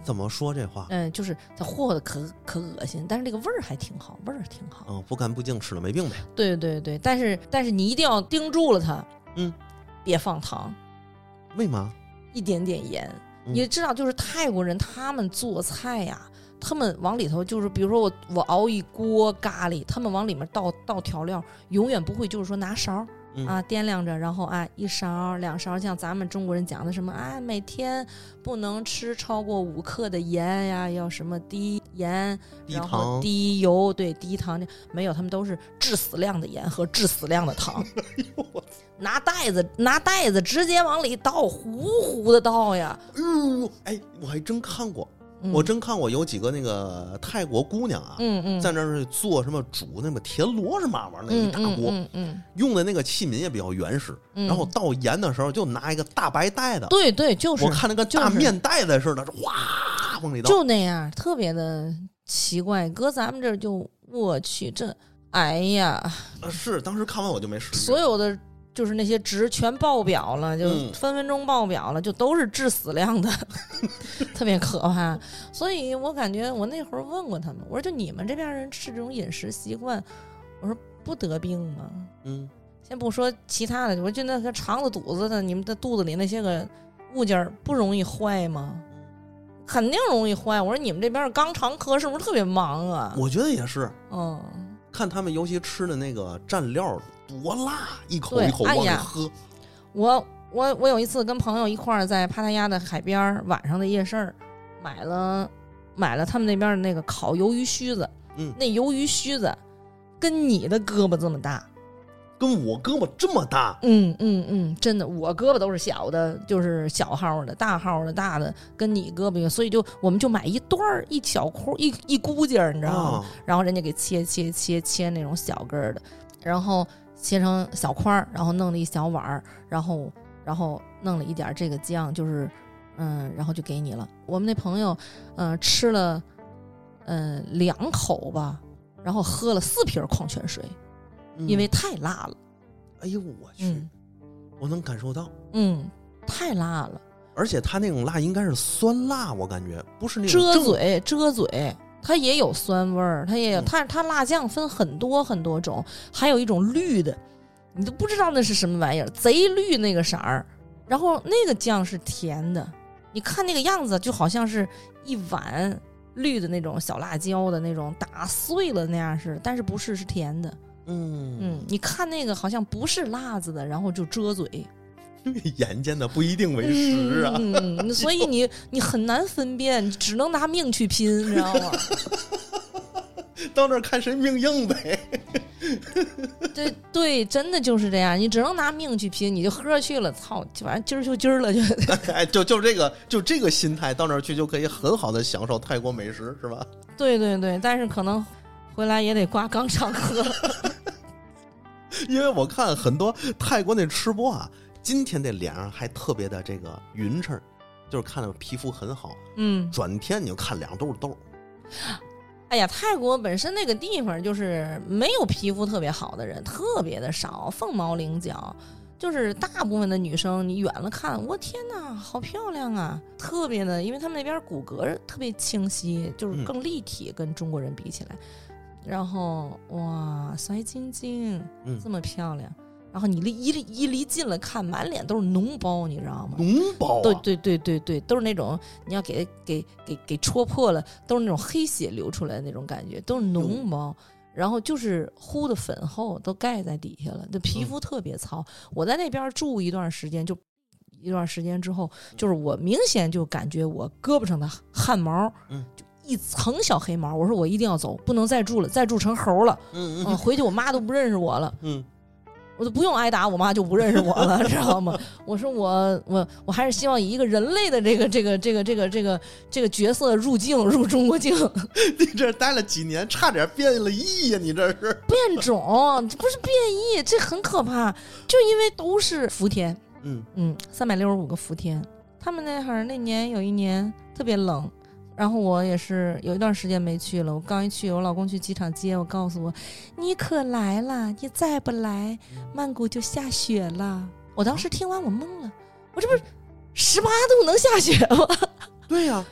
Speaker 1: 怎么说这话？
Speaker 2: 嗯，就是它霍霍的可可恶心，但是这个味儿还挺好，味儿挺好。
Speaker 1: 哦，不干不净，吃了没病呗。
Speaker 2: 对对对，但是但是你一定要盯住了它，
Speaker 1: 嗯，
Speaker 2: 别放糖，
Speaker 1: 为嘛？
Speaker 2: 一点点盐。
Speaker 1: 嗯、
Speaker 2: 你知道，就是泰国人他们做菜呀、啊，他们往里头就是，比如说我我熬一锅咖喱，他们往里面倒倒调料，永远不会就是说拿勺。
Speaker 1: 嗯、
Speaker 2: 啊，掂量着，然后啊，一勺两勺，像咱们中国人讲的什么啊，每天不能吃超过五克的盐呀，要什么低盐，
Speaker 1: 低
Speaker 2: 然后低油，对，低糖，没有，他们都是致死量的盐和致死量的糖。拿袋子拿袋子直接往里倒，糊糊的倒呀。
Speaker 1: 嗯，哎，我还真看过。
Speaker 2: 嗯、
Speaker 1: 我真看过有几个那个泰国姑娘啊，
Speaker 2: 嗯嗯，
Speaker 1: 在那儿做什么煮那么田螺是嘛玩意儿，那一大锅，
Speaker 2: 嗯嗯嗯嗯、
Speaker 1: 用的那个器皿也比较原始，
Speaker 2: 嗯、
Speaker 1: 然后倒盐的时候就拿一个大白袋子，
Speaker 2: 对对，就是
Speaker 1: 我看那个大面袋子似的，就是、哗往里倒，
Speaker 2: 就那样，特别的奇怪。搁咱们这儿就我去这，哎呀，
Speaker 1: 呃、是当时看完我就没使，
Speaker 2: 所有的。就是那些值全爆表了，就分分钟爆表了，嗯、就都是致死量的，特别可怕。所以我感觉我那会儿问过他们，我说就你们这边人吃这种饮食习惯，我说不得病吗？
Speaker 1: 嗯，
Speaker 2: 先不说其他的，我就那个肠子肚子的，你们的肚子里那些个物件不容易坏吗？肯定容易坏。我说你们这边肛肠科是不是特别忙啊？
Speaker 1: 我觉得也是，
Speaker 2: 嗯，
Speaker 1: 看他们尤其吃的那个蘸料。多辣，一口一口往里喝。哎、
Speaker 2: 我我我有一次跟朋友一块儿在帕塔亚的海边晚上的夜市买了买了他们那边的那个烤鱿鱼须子，
Speaker 1: 嗯，
Speaker 2: 那鱿鱼须子跟你的胳膊这么大，
Speaker 1: 跟我胳膊这么大，
Speaker 2: 嗯嗯嗯，真的，我胳膊都是小的，就是小号的，大号的大的跟你胳膊，所以就我们就买一段儿一小块一一估计儿，你知道吗？哦、然后人家给切切切切那种小根儿的，然后。切成小块儿，然后弄了一小碗儿，然后然后弄了一点这个酱，就是嗯，然后就给你了。我们那朋友嗯、呃、吃了嗯、呃、两口吧，然后喝了四瓶矿泉水，
Speaker 1: 嗯、
Speaker 2: 因为太辣了。
Speaker 1: 哎呦我去、嗯，我能感受到，
Speaker 2: 嗯，太辣了。
Speaker 1: 而且它那种辣应该是酸辣，我感觉不是那
Speaker 2: 种遮嘴遮嘴。它也有酸味儿，它也有，它它辣酱分很多很多种，还有一种绿的，你都不知道那是什么玩意儿，贼绿那个色儿，然后那个酱是甜的，你看那个样子就好像是一碗绿的那种小辣椒的那种打碎了那样似的，但是不是，是甜的。
Speaker 1: 嗯
Speaker 2: 嗯，你看那个好像不是辣子的，然后就遮嘴。
Speaker 1: 眼见的不一定为实啊，
Speaker 2: 嗯，所以你你很难分辨，你只能拿命去拼，你知道吗？
Speaker 1: 到那儿看谁命硬呗。
Speaker 2: 对对，真的就是这样，你只能拿命去拼，你就喝去了，操，反正今儿就今儿了，就
Speaker 1: 哎，就就这个就这个心态，到那儿去就可以很好的享受泰国美食，是吧？
Speaker 2: 对对对，但是可能回来也得刮肛肠科，
Speaker 1: 因为我看很多泰国那吃播啊。今天这脸上还特别的这个匀称，就是看到皮肤很好，
Speaker 2: 嗯，
Speaker 1: 转天你就看脸上都是痘。
Speaker 2: 哎呀，泰国本身那个地方就是没有皮肤特别好的人特别的少，凤毛麟角，就是大部分的女生你远了看，我天哪，好漂亮啊，特别的，因为他们那边骨骼特别清晰，就是更立体，嗯、跟中国人比起来，然后哇，腮晶晶，
Speaker 1: 嗯，
Speaker 2: 这么漂亮。然后你离一离一离近了看，满脸都是脓包，你知道吗？
Speaker 1: 脓包、啊，
Speaker 2: 对对对对对，都是那种你要给给给给戳破了，都是那种黑血流出来的那种感觉，都是脓包。然后就是糊的粉厚，都盖在底下了，这皮肤特别糙。嗯、我在那边住一段时间，就一段时间之后，就是我明显就感觉我胳膊上的汗毛，
Speaker 1: 嗯，
Speaker 2: 就一层小黑毛。我说我一定要走，不能再住了，再住成猴了。
Speaker 1: 嗯嗯、
Speaker 2: 呃，回去我妈都不认识我了。
Speaker 1: 嗯。
Speaker 2: 我都不用挨打，我妈就不认识我了，知道吗？我说我我我还是希望以一个人类的这个这个这个这个这个这个角色入境入中国境。
Speaker 1: 你这待了几年，差点变了异呀！你这是
Speaker 2: 变种，不是变异，这很可怕。就因为都是伏天，
Speaker 1: 嗯
Speaker 2: 嗯，三百六十五个伏天。他们那会儿那年有一年特别冷。然后我也是有一段时间没去了，我刚一去，我老公去机场接我，告诉我你可来了，你再不来曼谷就下雪了。我当时听完我懵了，我这不是十八度能下雪吗？
Speaker 1: 对呀、啊，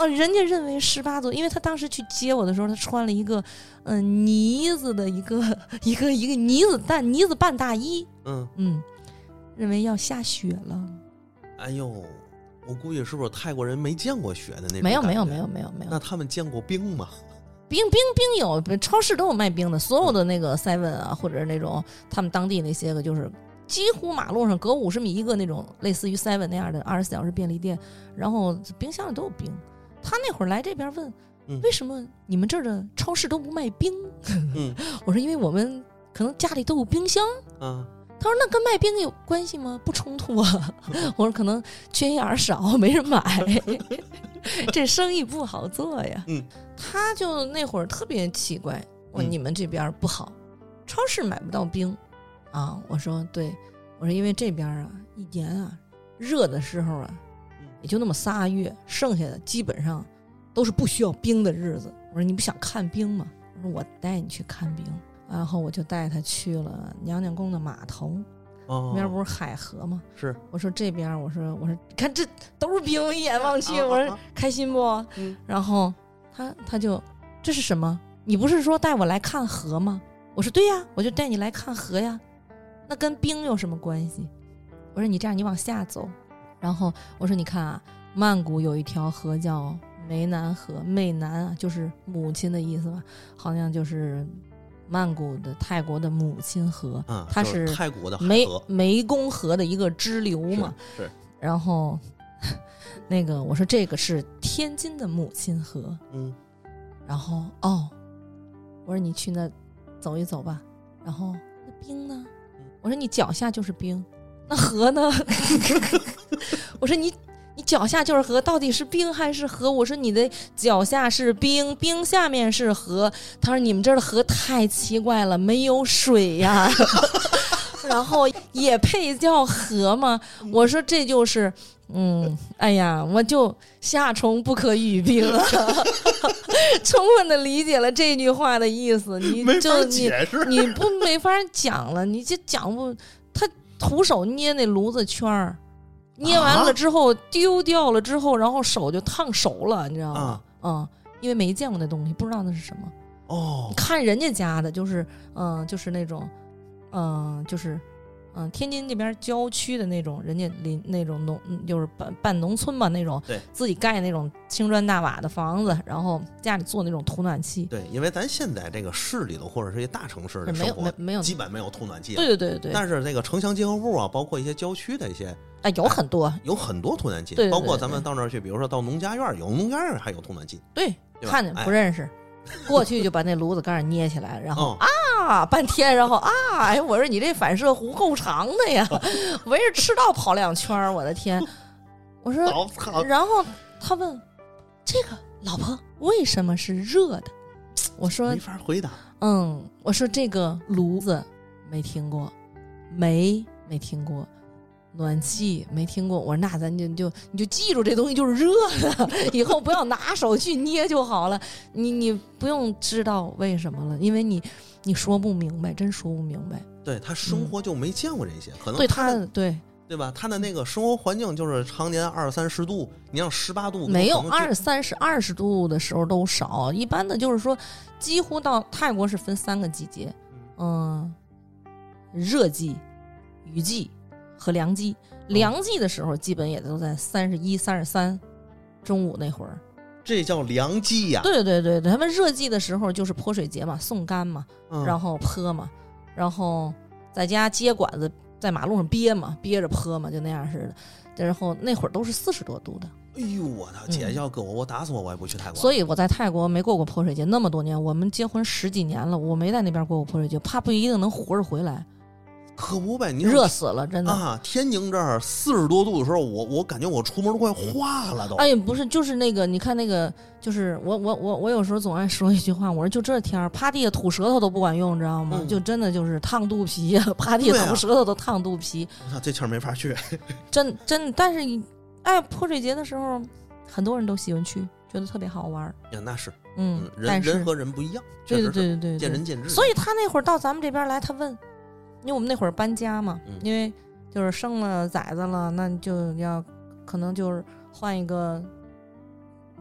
Speaker 2: 哦，人家认为十八度，因为他当时去接我的时候，他穿了一个嗯、呃、呢子的一个一个一个呢子大呢子半大衣，
Speaker 1: 嗯
Speaker 2: 嗯，认为要下雪了。
Speaker 1: 哎呦，我估计是不是泰国人没见过雪的那种？
Speaker 2: 没有没有没有没有没有。
Speaker 1: 那他们见过冰吗？
Speaker 2: 冰冰冰有，超市都有卖冰的，所有的那个 seven 啊，或者是那种他们当地那些个，就是几乎马路上隔五十米一个那种类似于 seven 那样的二十四小时便利店，然后冰箱里都有冰。他那会儿来这边问，
Speaker 1: 嗯、
Speaker 2: 为什么你们这儿的超市都不卖冰？
Speaker 1: 嗯，
Speaker 2: 我说因为我们可能家里都有冰箱。
Speaker 1: 啊，
Speaker 2: 他说那跟卖冰有关系吗？不冲突啊。我说可能缺眼儿少，没人买。这生意不好做呀。
Speaker 1: 嗯，
Speaker 2: 他就那会儿特别奇怪，我、
Speaker 1: 嗯、
Speaker 2: 你们这边不好，超市买不到冰啊。我说对，我说因为这边啊，一年啊热的时候啊，也就那么仨月，剩下的基本上都是不需要冰的日子。我说你不想看冰吗？我说我带你去看冰。然后我就带他去了娘娘宫的码头。
Speaker 1: 哦，
Speaker 2: 那边不是海河吗？
Speaker 1: 是。
Speaker 2: 我说这边，我说我说，你看这都是冰，一眼望去，
Speaker 1: 啊、
Speaker 2: 我说、啊、开心不？
Speaker 1: 嗯。
Speaker 2: 然后他他就这是什么？你不是说带我来看河吗？我说对呀，我就带你来看河呀。那跟冰有什么关系？我说你这样，你往下走。然后我说你看啊，曼谷有一条河叫湄南河，湄南啊就是母亲的意思吧，好像就是。曼谷的泰国的母亲河，
Speaker 1: 嗯、
Speaker 2: 它是
Speaker 1: 泰国的
Speaker 2: 湄湄公河的一个支流嘛。
Speaker 1: 是。是
Speaker 2: 然后，那个我说这个是天津的母亲河。
Speaker 1: 嗯。
Speaker 2: 然后哦，我说你去那走一走吧。然后那冰呢？我说你脚下就是冰，那河呢？我说你。你脚下就是河，到底是冰还是河？我说你的脚下是冰，冰下面是河。他说你们这儿的河太奇怪了，没有水呀。然后也配叫河吗？我说这就是，嗯，哎呀，我就夏虫不可语冰啊，充分的理解了这句话的意思。你就你你不没法讲了，你就讲不，他徒手捏那炉子圈儿。捏完了之后、啊、丢掉了之后，然后手就烫熟了，你知道吗？啊、嗯，因为没见过那东西，不知道那是什么。
Speaker 1: 哦，
Speaker 2: 你看人家家的，就是嗯，就是那种，嗯，就是嗯，天津这边郊区的那种，人家邻那种农，就是半半农村吧那种，
Speaker 1: 对，
Speaker 2: 自己盖那种青砖大瓦的房子，然后家里做那种土暖气。
Speaker 1: 对，因为咱现在这个市里头或者是一大城市的生活，
Speaker 2: 没有没有，
Speaker 1: 基本没有土暖气。
Speaker 2: 对对对对。
Speaker 1: 但是这个城乡结合部啊，包括一些郊区的一些。
Speaker 2: 啊，有很多、哎，
Speaker 1: 有很多土暖气，
Speaker 2: 对对对对，
Speaker 1: 包括咱们到那儿去，比如说到农家院，有农家院还有土暖气，
Speaker 2: 对，对看见不认识，哎、过去就把那炉子盖捏起来，然后、
Speaker 1: 哦、
Speaker 2: 啊半天，然后啊，哎，我说你这反射弧够长的呀，围着赤道跑两圈，我的天！我说，然后他问这个老婆为什么是热的？我说
Speaker 1: 没法回答。
Speaker 2: 嗯，我说这个炉子没听过，煤没听过。暖气没听过，我说那咱就就你就记住这东西就是热的，以后不要拿手去捏就好了。你你不用知道为什么了，因为你你说不明白，真说不明白。
Speaker 1: 对他生活就没见过这些，嗯、可能
Speaker 2: 对
Speaker 1: 他
Speaker 2: 他对
Speaker 1: 对吧？他的那个生活环境就是常年二三十度，你让十八度
Speaker 2: 没有二三十二十度的时候都少，一般的就是说，几乎到泰国是分三个季节，嗯，热季、雨季。和凉季，凉季的时候基本也都在三十一、三十三，中午那会儿，
Speaker 1: 这叫凉季呀、啊。
Speaker 2: 对对对对，他们热季的时候就是泼水节嘛，送干嘛，
Speaker 1: 嗯、
Speaker 2: 然后泼嘛，然后在家接管子在马路上憋嘛，憋着泼嘛，就那样似的。然后那会儿都是四十多度的。
Speaker 1: 哎呦我操！姐要搁我，我打死我我也不去泰国。
Speaker 2: 所以我在泰国没过过泼水节，那么多年，我们结婚十几年了，我没在那边过过泼水节，怕不一定能活着回来。
Speaker 1: 可不呗，你
Speaker 2: 热死了，真的
Speaker 1: 啊！天津这儿四十多度的时候，我我感觉我出门都快化了都。
Speaker 2: 哎，不是，就是那个，你看那个，就是我我我我有时候总爱说一句话，我说就这天儿，趴地下吐舌头都不管用，你知道吗？嗯、就真的就是烫肚皮呀，趴地下吐舌头都烫肚皮。
Speaker 1: 我操、啊，这气儿没法去。
Speaker 2: 真真，但是哎，泼水节的时候，很多人都喜欢去，觉得特别好玩。
Speaker 1: 呀，那是，
Speaker 2: 嗯，
Speaker 1: 人人和人不一样，
Speaker 2: 对对对对对，
Speaker 1: 见仁见智。
Speaker 2: 所以他那会儿到咱们这边来，他问。因为我们那会儿搬家嘛，
Speaker 1: 嗯、
Speaker 2: 因为就是生了崽子了，那就要可能就是换一个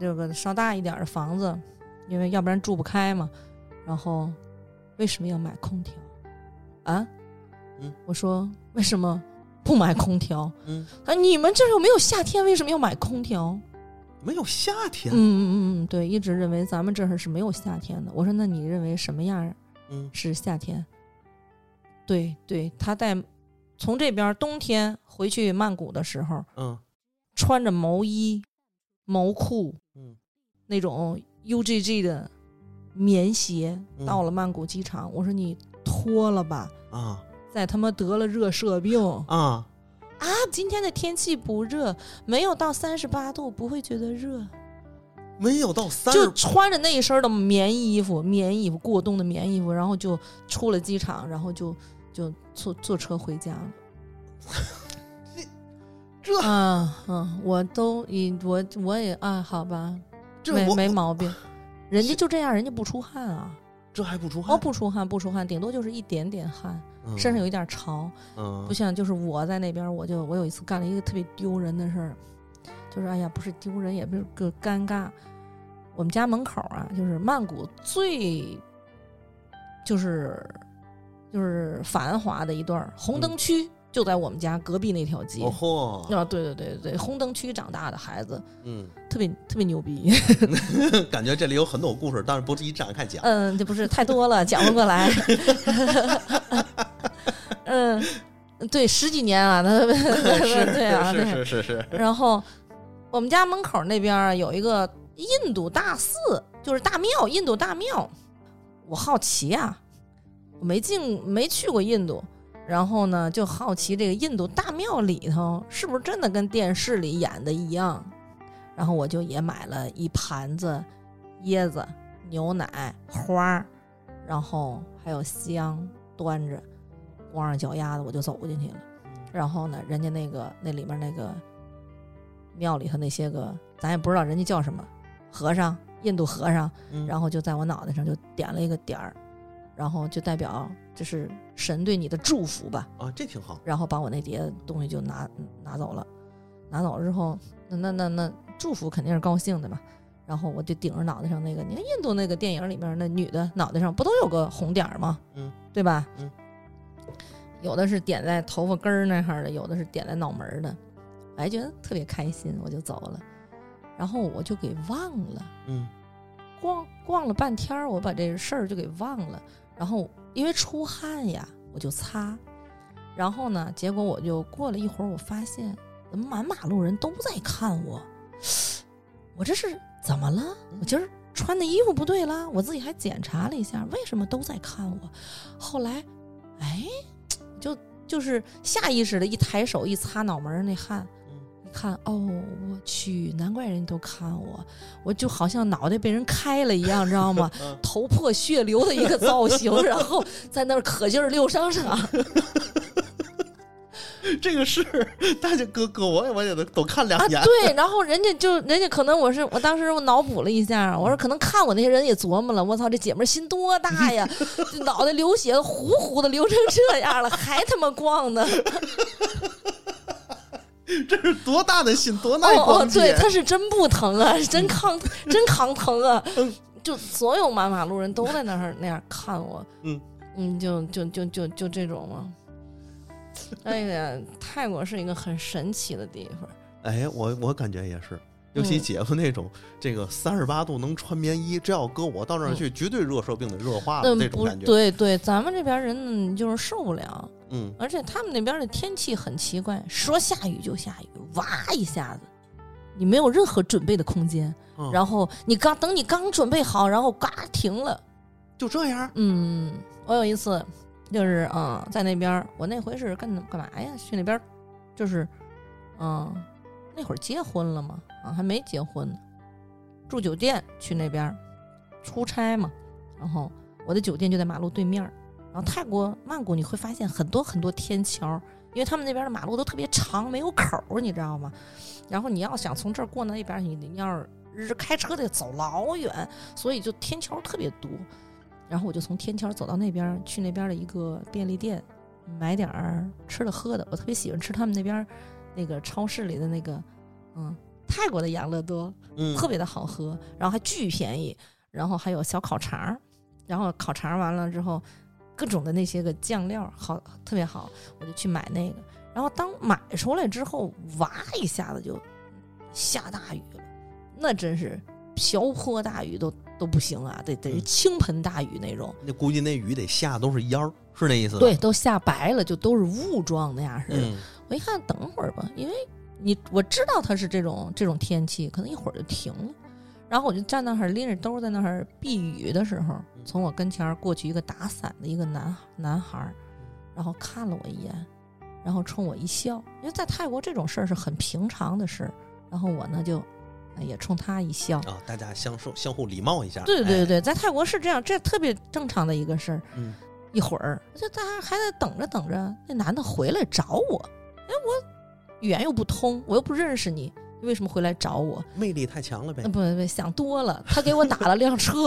Speaker 2: 这个稍大一点的房子，因为要不然住不开嘛。然后为什么要买空调啊？
Speaker 1: 嗯，
Speaker 2: 我说为什么不买空调？
Speaker 1: 嗯，
Speaker 2: 啊，你们这又没有夏天，为什么要买空调？
Speaker 1: 没有夏天。
Speaker 2: 嗯嗯嗯，对，一直认为咱们这儿是没有夏天的。我说那你认为什么样
Speaker 1: 嗯
Speaker 2: 是夏天？对对，他在从这边冬天回去曼谷的时候，
Speaker 1: 嗯，
Speaker 2: 穿着毛衣、毛裤，
Speaker 1: 嗯，
Speaker 2: 那种 U G G 的棉鞋，
Speaker 1: 嗯
Speaker 2: 到了曼谷机场，我说你脱了吧，
Speaker 1: 啊
Speaker 2: 再他妈得了热射病
Speaker 1: 啊！
Speaker 2: 啊！今天的天气不热，没有到三十八度，不会觉得热。
Speaker 1: 没有到三，
Speaker 2: 就穿着那一身的棉衣服，棉衣服过冬的棉衣服，然后就出了机场，然后就就坐坐车回家了。
Speaker 1: 这
Speaker 2: 啊嗯，我都以我我也啊，好吧，没
Speaker 1: 这我
Speaker 2: 没毛病，人家就这样，人家不出汗啊，
Speaker 1: 这还不出汗？
Speaker 2: 哦，不出汗，不出汗，顶多就是一点点汗，
Speaker 1: 嗯、
Speaker 2: 身上有一点潮，
Speaker 1: 嗯，
Speaker 2: 不像就是我在那边，我就我有一次干了一个特别丢人的事儿，就是哎呀，不是丢人，也不是个尴尬。我们家门口啊，就是曼谷最就是就是繁华的一段红灯区，就在我们家隔壁那条街。
Speaker 1: 哦嚯！
Speaker 2: 啊，对对对对，红灯区长大的孩子，
Speaker 1: 嗯，
Speaker 2: 特别特别牛逼。
Speaker 1: 感觉这里有很多故事，但是不是一展开讲。
Speaker 2: 嗯，这不是太多了，讲不过来。嗯，对，十几年啊，那对啊，
Speaker 1: 是是是是。
Speaker 2: 然后我们家门口那边有一个印度大寺，就是大庙，印度大庙。我好奇啊，我没进没去过印度，然后呢就好奇这个印度大庙里头是不是真的跟电视里演的一样。然后我就也买了一盘子椰子、牛奶、花，然后还有香，端着光着脚丫子我就走进去了。然后呢，人家那个那里面那个庙里头那些个咱也不知道人家叫什么和尚，印度和尚，
Speaker 1: 嗯、
Speaker 2: 然后就在我脑袋上就点了一个点儿，然后就代表这是神对你的祝福吧。
Speaker 1: 啊，这挺好。
Speaker 2: 然后把我那碟东西就拿拿走了，拿走之后，那那那那祝福肯定是高兴的嘛。然后我就顶着脑袋上那个，你看印度那个电影里面那女的脑袋上不都有个红点吗？
Speaker 1: 嗯，
Speaker 2: 对吧？
Speaker 1: 嗯，
Speaker 2: 有的是点在头发根儿那哈的，有的是点在脑门的，我还觉得特别开心，我就走了。然后我就给忘了，
Speaker 1: 嗯，
Speaker 2: 逛逛了半天，我把这事儿就给忘了。然后因为出汗呀，我就擦。然后呢，结果我就过了一会儿，我发现怎么满马路人都在看我，我这是怎么了？我今儿穿的衣服不对啦，我自己还检查了一下，为什么都在看我？后来，哎，就就是下意识的一抬手一擦脑门那汗。看哦，我去，难怪人家都看我，我就好像脑袋被人开了一样，知道吗？头破血流的一个造型，然后在那儿可劲儿溜商场。
Speaker 1: 这个是大家哥哥我也我也都都看两眼、
Speaker 2: 啊、对，然后人家就人家可能我是我当时我脑补了一下，我说可能看我那些人也琢磨了，我操，这姐们心多大呀，脑袋流血糊糊的流成这样了，还他妈逛呢。
Speaker 1: 这是多大的心，多大的
Speaker 2: 哦哦，对，他是真不疼啊，真抗真抗疼啊！就所有满马路人都在那儿那样看我，
Speaker 1: 嗯
Speaker 2: 嗯，就就就就就这种嘛。哎呀，泰国是一个很神奇的地方。
Speaker 1: 哎，我我感觉也是，尤其姐夫那种、嗯、这个三十八度能穿棉衣，这要搁我到那儿去，嗯、绝对热射病的热化的那种感觉。
Speaker 2: 对对，咱们这边人呢就是受不了。
Speaker 1: 嗯，
Speaker 2: 而且他们那边的天气很奇怪，说下雨就下雨，哇一下子，你没有任何准备的空间，嗯、然后你刚等你刚准备好，然后嘎停了，
Speaker 1: 就这样。
Speaker 2: 嗯，我有一次就是嗯，在那边，我那回是干干嘛呀？去那边就是嗯，那会儿结婚了嘛，啊还没结婚呢，住酒店去那边出差嘛，然后我的酒店就在马路对面。然后泰国曼谷你会发现很多很多天桥，因为他们那边的马路都特别长，没有口，你知道吗？然后你要想从这儿过那边，你要是开车得走老远，所以就天桥特别多。然后我就从天桥走到那边，去那边的一个便利店买点吃的喝的。我特别喜欢吃他们那边那个超市里的那个嗯泰国的养乐多，
Speaker 1: 嗯，
Speaker 2: 特别的好喝，然后还巨便宜，然后还有小烤肠，然后烤肠完了之后，各种的那些个酱料好特别好，我就去买那个。然后当买出来之后，哇一下子就下大雨了，那真是瓢泼大雨都都不行啊，得得是倾盆大雨那种。
Speaker 1: 那估计那雨得下都是烟儿，是那意思吧？
Speaker 2: 对，都下白了，就都是雾状那样似的。
Speaker 1: 嗯，
Speaker 2: 我一看，等会儿吧，因为你我知道它是这种这种天气，可能一会儿就停了。然后我就站那儿拎着兜在那儿避雨的时候，从我跟前过去一个打伞的一个男男孩，然后看了我一眼，然后冲我一笑，因为在泰国这种事儿是很平常的事儿。然后我呢就也冲他一笑
Speaker 1: 啊、哦，大家相互相互礼貌一下。
Speaker 2: 对对对，
Speaker 1: 哎、
Speaker 2: 在泰国是这样，这特别正常的一个事儿。
Speaker 1: 嗯，
Speaker 2: 一会儿就大家还在等着等着，那男的回来找我，哎，我语言又不通，我又不认识你。你为什么回来找我？
Speaker 1: 魅力太强了呗！
Speaker 2: 不不不，想多了。他给我打了辆车，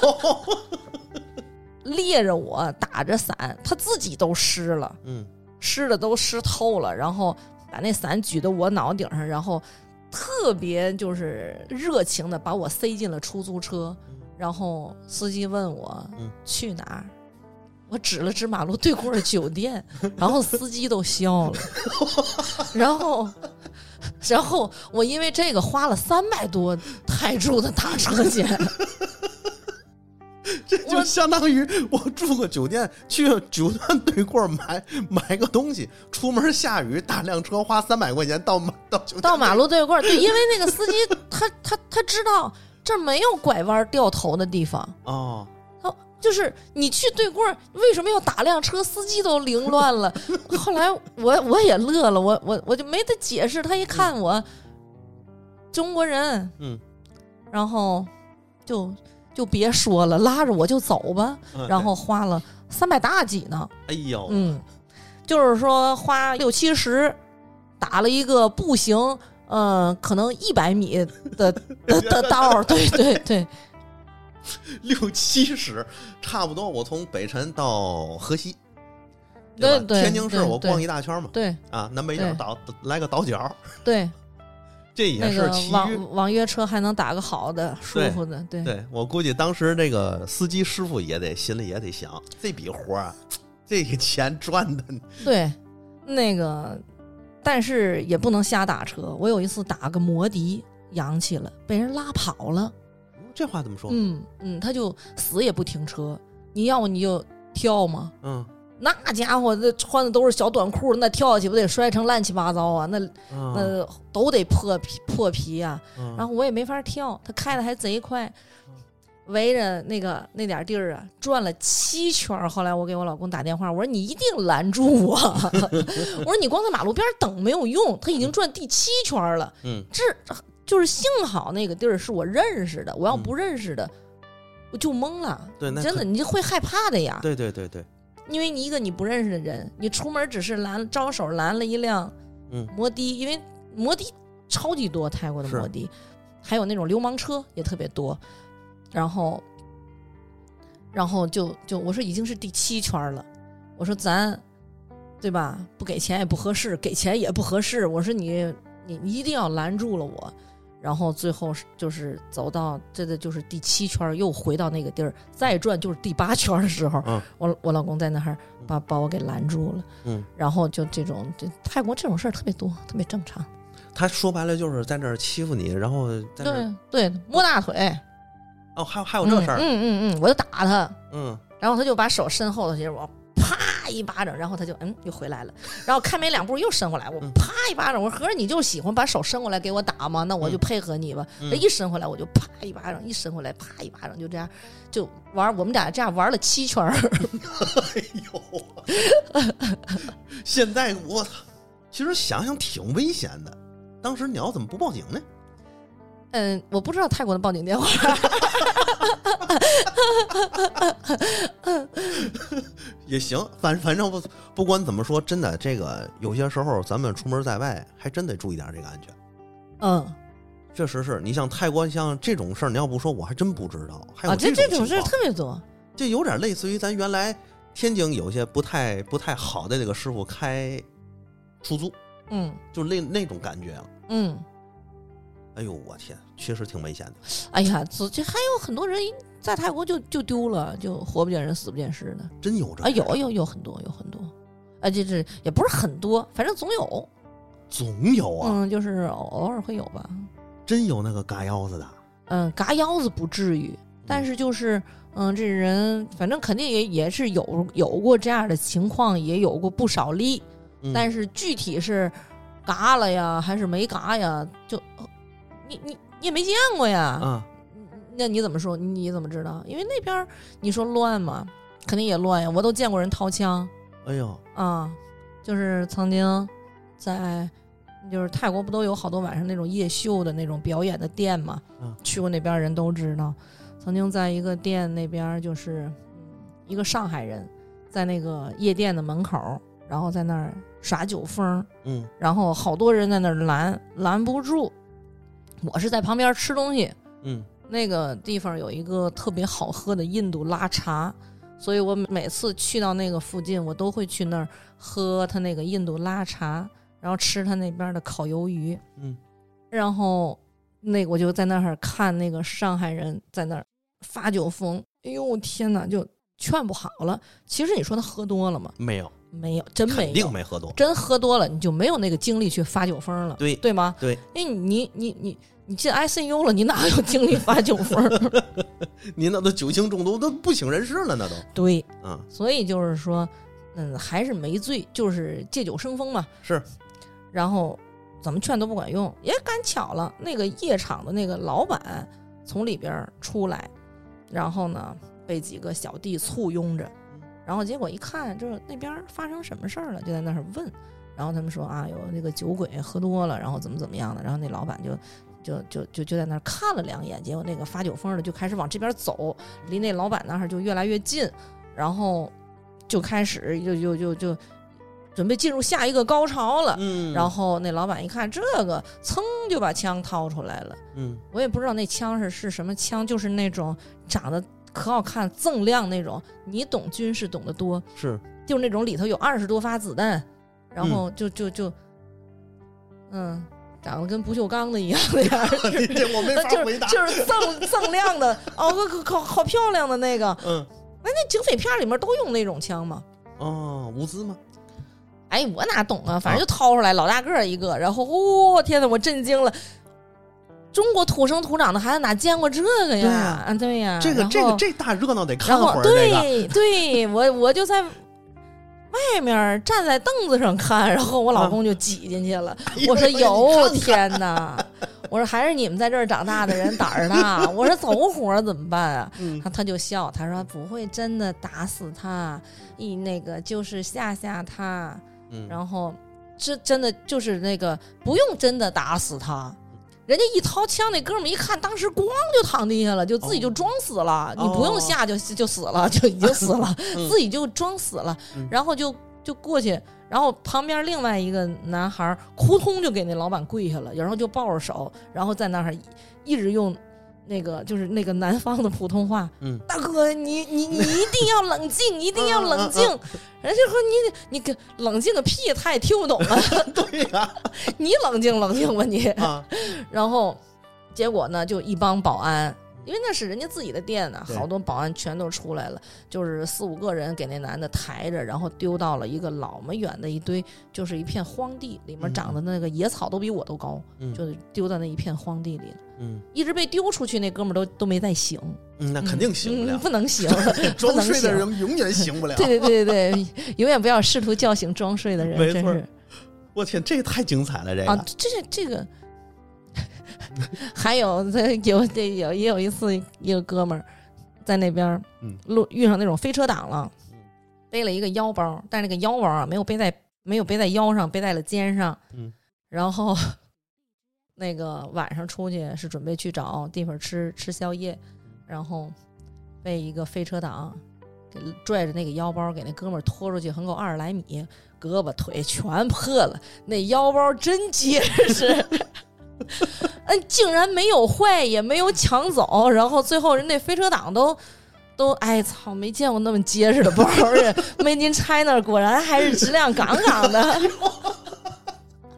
Speaker 2: 列着我打着伞，他自己都湿了，
Speaker 1: 嗯，
Speaker 2: 湿的都湿透了，然后把那伞举到我脑顶上，然后特别就是热情的把我塞进了出租车。然后司机问我、嗯、去哪儿，我指了指马路对过的酒店，然后司机都笑了。然后。然后我因为这个花了三百多泰铢的打车钱，
Speaker 1: 这就相当于我住个酒店，去酒店对过买买个东西，出门下雨打辆车花三百块钱到到酒店
Speaker 2: 到马路对过，对，因为那个司机他他他知道这儿没有拐弯掉头的地方
Speaker 1: 哦。
Speaker 2: 就是你去对过为什么要打辆车，司机都凌乱了。后来我我也乐了，我我我就没得解释。他一看我、嗯、中国人，
Speaker 1: 嗯，
Speaker 2: 然后就就别说了，拉着我就走吧。
Speaker 1: 嗯、
Speaker 2: 然后花了三百大几呢。
Speaker 1: 哎呦，
Speaker 2: 嗯，就是说花六七十打了一个步行，呃，可能一百米的的的道，对对对。
Speaker 1: 六七十，差不多。我从北辰到河西，
Speaker 2: 对对，
Speaker 1: 天津市我逛一大圈嘛。
Speaker 2: 对
Speaker 1: 啊，南北角倒来个倒角。
Speaker 2: 对，
Speaker 1: 这也是其余、
Speaker 2: 那个、网网约车还能打个好的、舒服的。对，
Speaker 1: 对, 对我估计当时这个司机师傅也得心里也得想，这笔活啊，这个钱赚的。
Speaker 2: 对，那个，但是也不能瞎打车。我有一次打个摩的，洋气了，被人拉跑了。
Speaker 1: 这话怎么说？
Speaker 2: 嗯嗯，他就死也不停车，你要不你就跳嘛。
Speaker 1: 嗯，
Speaker 2: 那家伙这穿的都是小短裤，那跳下去不得摔成乱七八糟啊？那、嗯、那都得破皮破皮啊、嗯。然后我也没法跳，他开的还贼快，嗯、围着那个那点地儿啊转了七圈。后来我给我老公打电话，我说你一定拦住我，我说你光在马路边等没有用，他已经转第七圈了。
Speaker 1: 嗯，
Speaker 2: 这。就是幸好那个地儿是我认识的，我要不认识的，嗯、我就懵了。
Speaker 1: 对，
Speaker 2: 真的，你会害怕的呀。
Speaker 1: 对对对对，
Speaker 2: 因为你一个你不认识的人，你出门只是拦招手拦了一辆摩的，嗯、因为摩的超级多，泰国的摩的，还有那种流氓车也特别多。然后，然后就就我说已经是第七圈了，我说咱对吧？不给钱也不合适，给钱也不合适。我说你你你一定要拦住了我。然后最后就是走到这个就是第七圈，又回到那个地儿，再转就是第八圈的时候，
Speaker 1: 嗯、
Speaker 2: 我我老公在那儿把把我给拦住了。
Speaker 1: 嗯，
Speaker 2: 然后就这种这泰国这种事儿特别多，特别正常。
Speaker 1: 他说白了就是在那儿欺负你，然后在那
Speaker 2: 对对摸大腿。
Speaker 1: 哦，还有还有这事儿。
Speaker 2: 嗯嗯嗯，我就打他。
Speaker 1: 嗯，
Speaker 2: 然后他就把手伸后头去，我啪一巴掌，然后他就嗯又回来了，然后开没两步又伸过来，我啪一巴掌，我说合着你就喜欢把手伸过来给我打吗？那我就配合你吧。嗯、一伸回来我就啪一巴掌，一伸回来啪一巴掌，就这样就玩，我们俩这样玩了七圈。
Speaker 1: 哎呦，现在我其实想想挺危险的，当时你要怎么不报警呢？
Speaker 2: 嗯，我不知道泰国的报警电话。
Speaker 1: 也行，反反正不不管怎么说，真的这个有些时候咱们出门在外还真得注意点这个安全。
Speaker 2: 嗯，
Speaker 1: 确实是你像泰国像这种事儿，你要不说我还真不知道。还有
Speaker 2: 啊，这这种事特别多，
Speaker 1: 这有点类似于咱原来天津有些不太不太好的这个师傅开出租，
Speaker 2: 嗯，
Speaker 1: 就那那种感觉啊。
Speaker 2: 嗯。
Speaker 1: 哎呦我天，确实挺危险的。
Speaker 2: 哎呀，这这还有很多人在泰国就就丢了，就活不见人死不见尸的，
Speaker 1: 真有这
Speaker 2: 啊？有有有很多有很多，啊，这这也不是很多，反正总有，
Speaker 1: 总有啊，
Speaker 2: 嗯，就是偶尔会有吧。
Speaker 1: 真有那个嘎腰子的，
Speaker 2: 嗯，嘎腰子不至于，但是就是嗯，这人反正肯定也也是有有过这样的情况，也有过不少例，
Speaker 1: 嗯、
Speaker 2: 但是具体是嘎了呀还是没嘎呀，就你你你也没见过呀，
Speaker 1: 啊，
Speaker 2: 那你怎么说？你怎么知道？因为那边你说乱嘛，肯定也乱呀，我都见过人掏枪，
Speaker 1: 哎呦
Speaker 2: 啊，就是曾经在。就是泰国不都有好多晚上那种夜秀的那种表演的店嘛？
Speaker 1: 嗯，
Speaker 2: 去过那边人都知道。曾经在一个店那边，就是一个上海人，在那个夜店的门口，然后在那儿耍酒疯，
Speaker 1: 嗯，
Speaker 2: 然后好多人在那儿拦，拦不住。我是在旁边吃东西，
Speaker 1: 嗯，
Speaker 2: 那个地方有一个特别好喝的印度拉茶，所以我每次去到那个附近，我都会去那儿喝他那个印度拉茶。然后吃他那边的烤鱿鱼，
Speaker 1: 嗯，
Speaker 2: 然后那个我就在那儿看那个上海人在那儿发酒疯，哎呦天哪，就劝不好了。其实你说他喝多了吗？
Speaker 1: 没有，
Speaker 2: 没有，真没有，
Speaker 1: 肯定没喝多。
Speaker 2: 真喝多了，你就没有那个精力去发酒疯了，
Speaker 1: 对
Speaker 2: 对吗？
Speaker 1: 对，
Speaker 2: 因为你你你你进 I C U 了，你哪有精力发酒疯？
Speaker 1: 您那都酒精中毒，都不省人事了，那都。
Speaker 2: 对，
Speaker 1: 嗯，
Speaker 2: 所以就是说，嗯，还是没醉，就是借酒生疯嘛。
Speaker 1: 是。
Speaker 2: 然后怎么劝都不管用，也赶巧了，那个夜场的那个老板从里边出来，然后呢被几个小弟簇拥着，然后结果一看这那边发生什么事儿了，就在那儿问，然后他们说啊有那个酒鬼喝多了，然后怎么怎么样的，然后那老板就就就就就在那儿看了两眼，结果那个发酒疯的就开始往这边走，离那老板那儿就越来越近，然后就开始就就就就准备进入下一个高潮了。
Speaker 1: 嗯，
Speaker 2: 然后那老板一看这个，噌就把枪掏出来了。
Speaker 1: 嗯，
Speaker 2: 我也不知道那枪是是什么枪，就是那种长得可好看、锃亮那种。你懂军事懂得多，
Speaker 1: 是
Speaker 2: 就是那种里头有二十多发子弹，然后就就就，嗯。长得跟不锈钢的一样的样
Speaker 1: 你这我没法回答，
Speaker 2: 就是就是锃锃亮的哦，好好漂亮的那个，
Speaker 1: 嗯，
Speaker 2: 哎，那警匪片里面都用那种枪吗？
Speaker 1: 哦，物资吗？
Speaker 2: 哎，我哪懂啊，反正就掏出来，老大个一个，然后哦，天哪，我震惊了！中国土生土长的孩子哪见过这个呀？啊，对呀，
Speaker 1: 这个这个这大热闹得看会儿。
Speaker 2: 对、
Speaker 1: 这个、
Speaker 2: 对，我我就在外面站在凳子上看，然后我老公就挤进去了。啊、我说哟天哪！我说还是你们在这儿长大的人胆儿大。我说走火怎么办啊？
Speaker 1: 嗯、
Speaker 2: 他他就笑，他说不会真的打死他，一那个就是吓吓他。
Speaker 1: 嗯、
Speaker 2: 然后这真的就是那个不用真的打死他，人家一掏枪，那哥们一看，当时咣就躺地下了，就自己就装死了。哦、你不用下就就死了，就已经死了，嗯、自己就装死了，
Speaker 1: 嗯、
Speaker 2: 然后就就过去，然后旁边另外一个男孩扑通就给那老板跪下了，然后就抱着手，然后在那儿一直用那个就是那个南方的普通话，
Speaker 1: 嗯，
Speaker 2: 大哥，你你你一定要冷静，一定要冷静。人家说你你个冷静个屁，他也听不懂啊。
Speaker 1: 对呀、啊，
Speaker 2: 你冷静冷静吧你。
Speaker 1: 啊、
Speaker 2: 然后结果呢，就一帮保安，因为那是人家自己的店呢，好多保安全都出来了，就是四五个人给那男的抬着，然后丢到了一个老么远的一堆，就是一片荒地，里面长的那个野草都比我都高，
Speaker 1: 嗯、
Speaker 2: 就丢到那一片荒地里了。
Speaker 1: 嗯，
Speaker 2: 一直被丢出去，那哥们儿都都没再醒。
Speaker 1: 嗯，那肯定醒不了，
Speaker 2: 嗯、不能醒。
Speaker 1: 装睡的人永远醒不了。
Speaker 2: 对对对对对，永远不要试图叫醒装睡的人。
Speaker 1: 没错，
Speaker 2: 真是，
Speaker 1: 我天，这个太精彩了，这个
Speaker 2: 啊，这这个。还有有这有也有一次，一个哥们儿在那边路遇上那种飞车党了，背了一个腰包，但是那个腰包啊没有背在没有背在腰上，背在了肩上。
Speaker 1: 嗯，
Speaker 2: 然后那个晚上出去是准备去找地方吃吃宵夜，然后被一个飞车党给拽着那个腰包给那哥们儿拖出去，横够二十来米，胳膊腿全破了，那腰包真结实。嗯，竟然没有坏，也没有抢走，然后最后人那飞车党都都哎操，没见过那么结实的包，Made in China 果然还是质量杠杠的。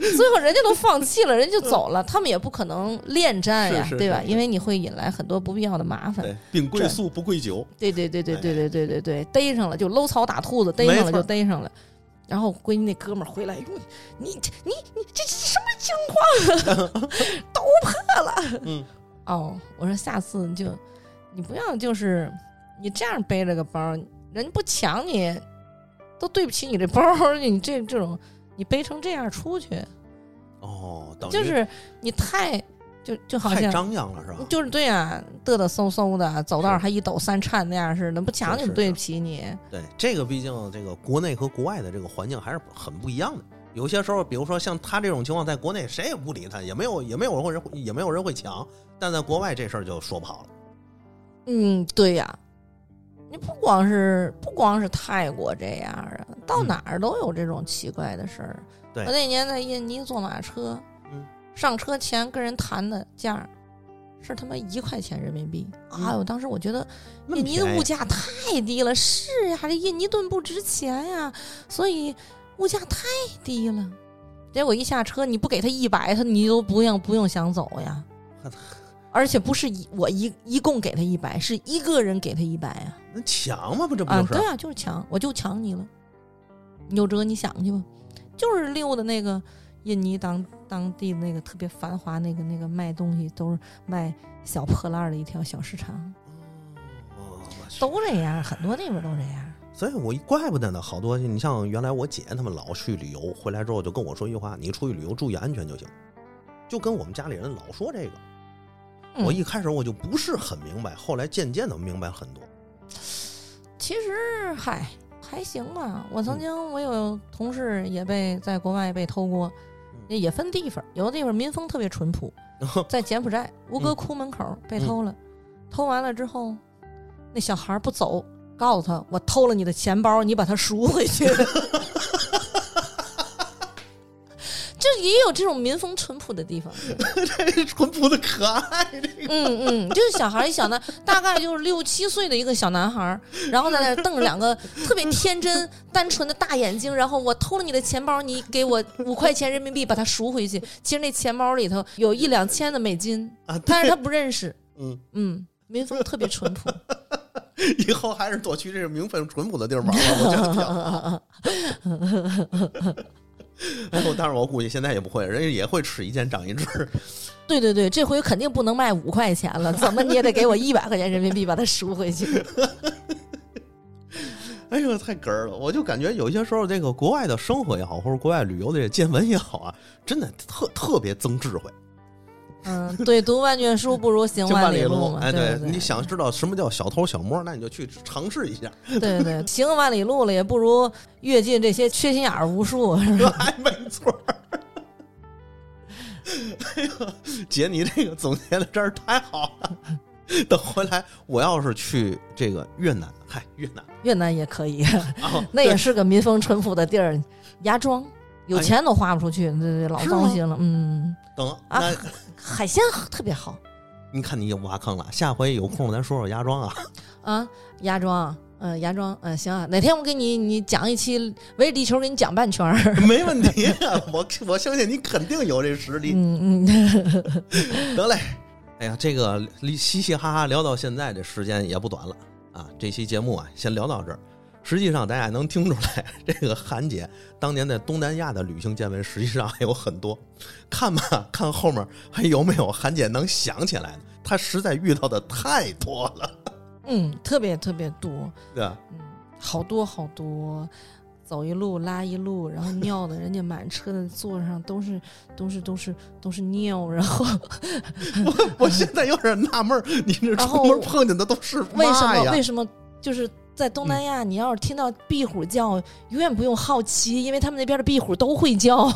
Speaker 2: 最后人家都放弃了，人就走了，他们也不可能恋战呀，
Speaker 1: 是是是
Speaker 2: 对吧？
Speaker 1: 是
Speaker 2: 因为你会引来很多不必要的麻烦。
Speaker 1: 对，病贵速不贵酒。
Speaker 2: 对对对对对对对对对，逮上了就搂草打兔子，逮上了就逮上了。然后闺女那哥们儿回来，你你你你这什么情况？都破了。
Speaker 1: 嗯，
Speaker 2: 哦，我说下次你就你不要就是你这样背着个包，人不抢你，都对不起你这包，你这这种你背成这样出去，
Speaker 1: 哦，等于
Speaker 2: 就是你太就就好像
Speaker 1: 太张扬了是吧？
Speaker 2: 就是对啊，嘚嘚嗖嗖的，走道还一抖三颤那样似的，不抢你对不起你。
Speaker 1: 对，这个毕竟这个国内和国外的这个环境还是很不一样的。有些时候，比如说像他这种情况，在国内谁也不理他，也没有也没有人会也没有人会抢，但在国外这事儿就说不好了。
Speaker 2: 嗯，对呀、啊，你不光是不光是泰国这样啊，到哪儿都有这种奇怪的事儿。
Speaker 1: 对，
Speaker 2: 我那年在印尼坐马车，
Speaker 1: 嗯，
Speaker 2: 上车前跟人谈的价是他妈一块钱人民币。
Speaker 1: 嗯、
Speaker 2: 哎呦，当时我觉得印尼的物价太低了。是呀，这印尼盾不值钱呀，所以物价太低了。结果一下车，你不给他一百，他你都不用不用想走呀。而且不是一我一一共给他一百，是一个人给他一百啊。
Speaker 1: 那抢吗？不这不就是、
Speaker 2: 啊？对啊，就是抢，我就抢你了。你有辙你想去吧。就是溜的那个印尼当当地的那个特别繁华那个那个卖东西都是卖小破烂的一条小市场。
Speaker 1: 哦，
Speaker 2: 都这样，很多地方都这样。
Speaker 1: 所以我怪不得呢，好多你像原来我姐他们老去旅游，回来之后就跟我说一句话：你出去旅游注意安全就行。就跟我们家里人老说这个。我一开始我就不是很明白，后来渐渐的明白很多。
Speaker 2: 其实嗨还行吧，我曾经我有同事也被在国外被偷过，嗯、也分地方，有的地方民风特别淳朴，在柬埔寨吴哥窟门口被偷了，嗯、偷完了之后，那小孩不走，告诉他我偷了你的钱包，你把它赎回去。就也有这种民风淳朴的地方，
Speaker 1: 这是淳朴的可爱。这个、
Speaker 2: 嗯嗯，就是小孩一小男，大概就是六七岁的一个小男孩，然后在那瞪着两个特别天真、单纯的大眼睛，然后我偷了你的钱包，你给我五块钱人民币把它赎回去。其实那钱包里头有一两千的美金，啊、但是他不认识。
Speaker 1: 嗯
Speaker 2: 嗯，民风特别淳朴。
Speaker 1: 以后还是多去这个民风淳朴的地儿玩吧，我觉得挺好。哎，但是我估计现在也不会，人家也会吃一堑长一智。
Speaker 2: 对对对，这回肯定不能卖五块钱了，怎么你也得给我一百块钱人民币把它赎回去。
Speaker 1: 哎呦，太哏儿了！我就感觉有些时候，这个国外的生活也好，或者国外旅游的这见闻也好啊，真的特特别增智慧。
Speaker 2: 嗯，对，读万卷书不如行万里路嘛。
Speaker 1: 哎，
Speaker 2: 对，对对，
Speaker 1: 你想知道什么叫小偷小摸，那你就去尝试一下。
Speaker 2: 对对，行万里路了，也不如阅尽这些缺心眼儿无数，是吧？
Speaker 1: 哎，没错。哎呦，姐，你这个总结的真是太好了。等回来，我要是去这个越南，嗨，越南，
Speaker 2: 越南也可以，
Speaker 1: 哦、
Speaker 2: 那也是个民风淳朴的地儿。芽庄有钱都花不出去，这、哎、老糟心了。嗯，
Speaker 1: 等
Speaker 2: 啊，海鲜特别好。
Speaker 1: 你看你又挖坑了，下回有空咱说说芽庄啊。
Speaker 2: 啊，芽庄，嗯，芽庄，嗯，行啊，哪天我给你你讲一期围着地球给你讲半圈儿，
Speaker 1: 没问题、啊，我我相信你肯定有这实力。
Speaker 2: 嗯嗯，
Speaker 1: 得嘞。哎呀，这个嘻嘻哈哈聊到现在，这时间也不短了啊！这期节目啊，先聊到这儿。实际上，大家能听出来，这个韩姐当年在东南亚的旅行见闻，实际上还有很多。看吧，看后面还有没有韩姐能想起来的？她实在遇到的太多了。
Speaker 2: 嗯，特别特别多，
Speaker 1: 对吧？
Speaker 2: 嗯，好多好多。走一路拉一路，然后尿的人家满车的座上都是都是都是都是尿，然后
Speaker 1: 我我现在有点纳闷，你这出门碰见的都是
Speaker 2: 为什么？为什么就是在东南亚，嗯、你要是听到壁虎叫，永远不用好奇，因为他们那边的壁虎都会叫。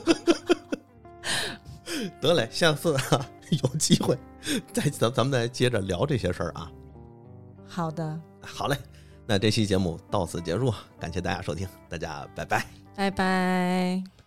Speaker 1: 得嘞，下次啊有机会再咱咱们再接着聊这些事儿啊。
Speaker 2: 好的，
Speaker 1: 好嘞。那这期节目到此结束，感谢大家收听，大家拜拜，
Speaker 2: 拜拜。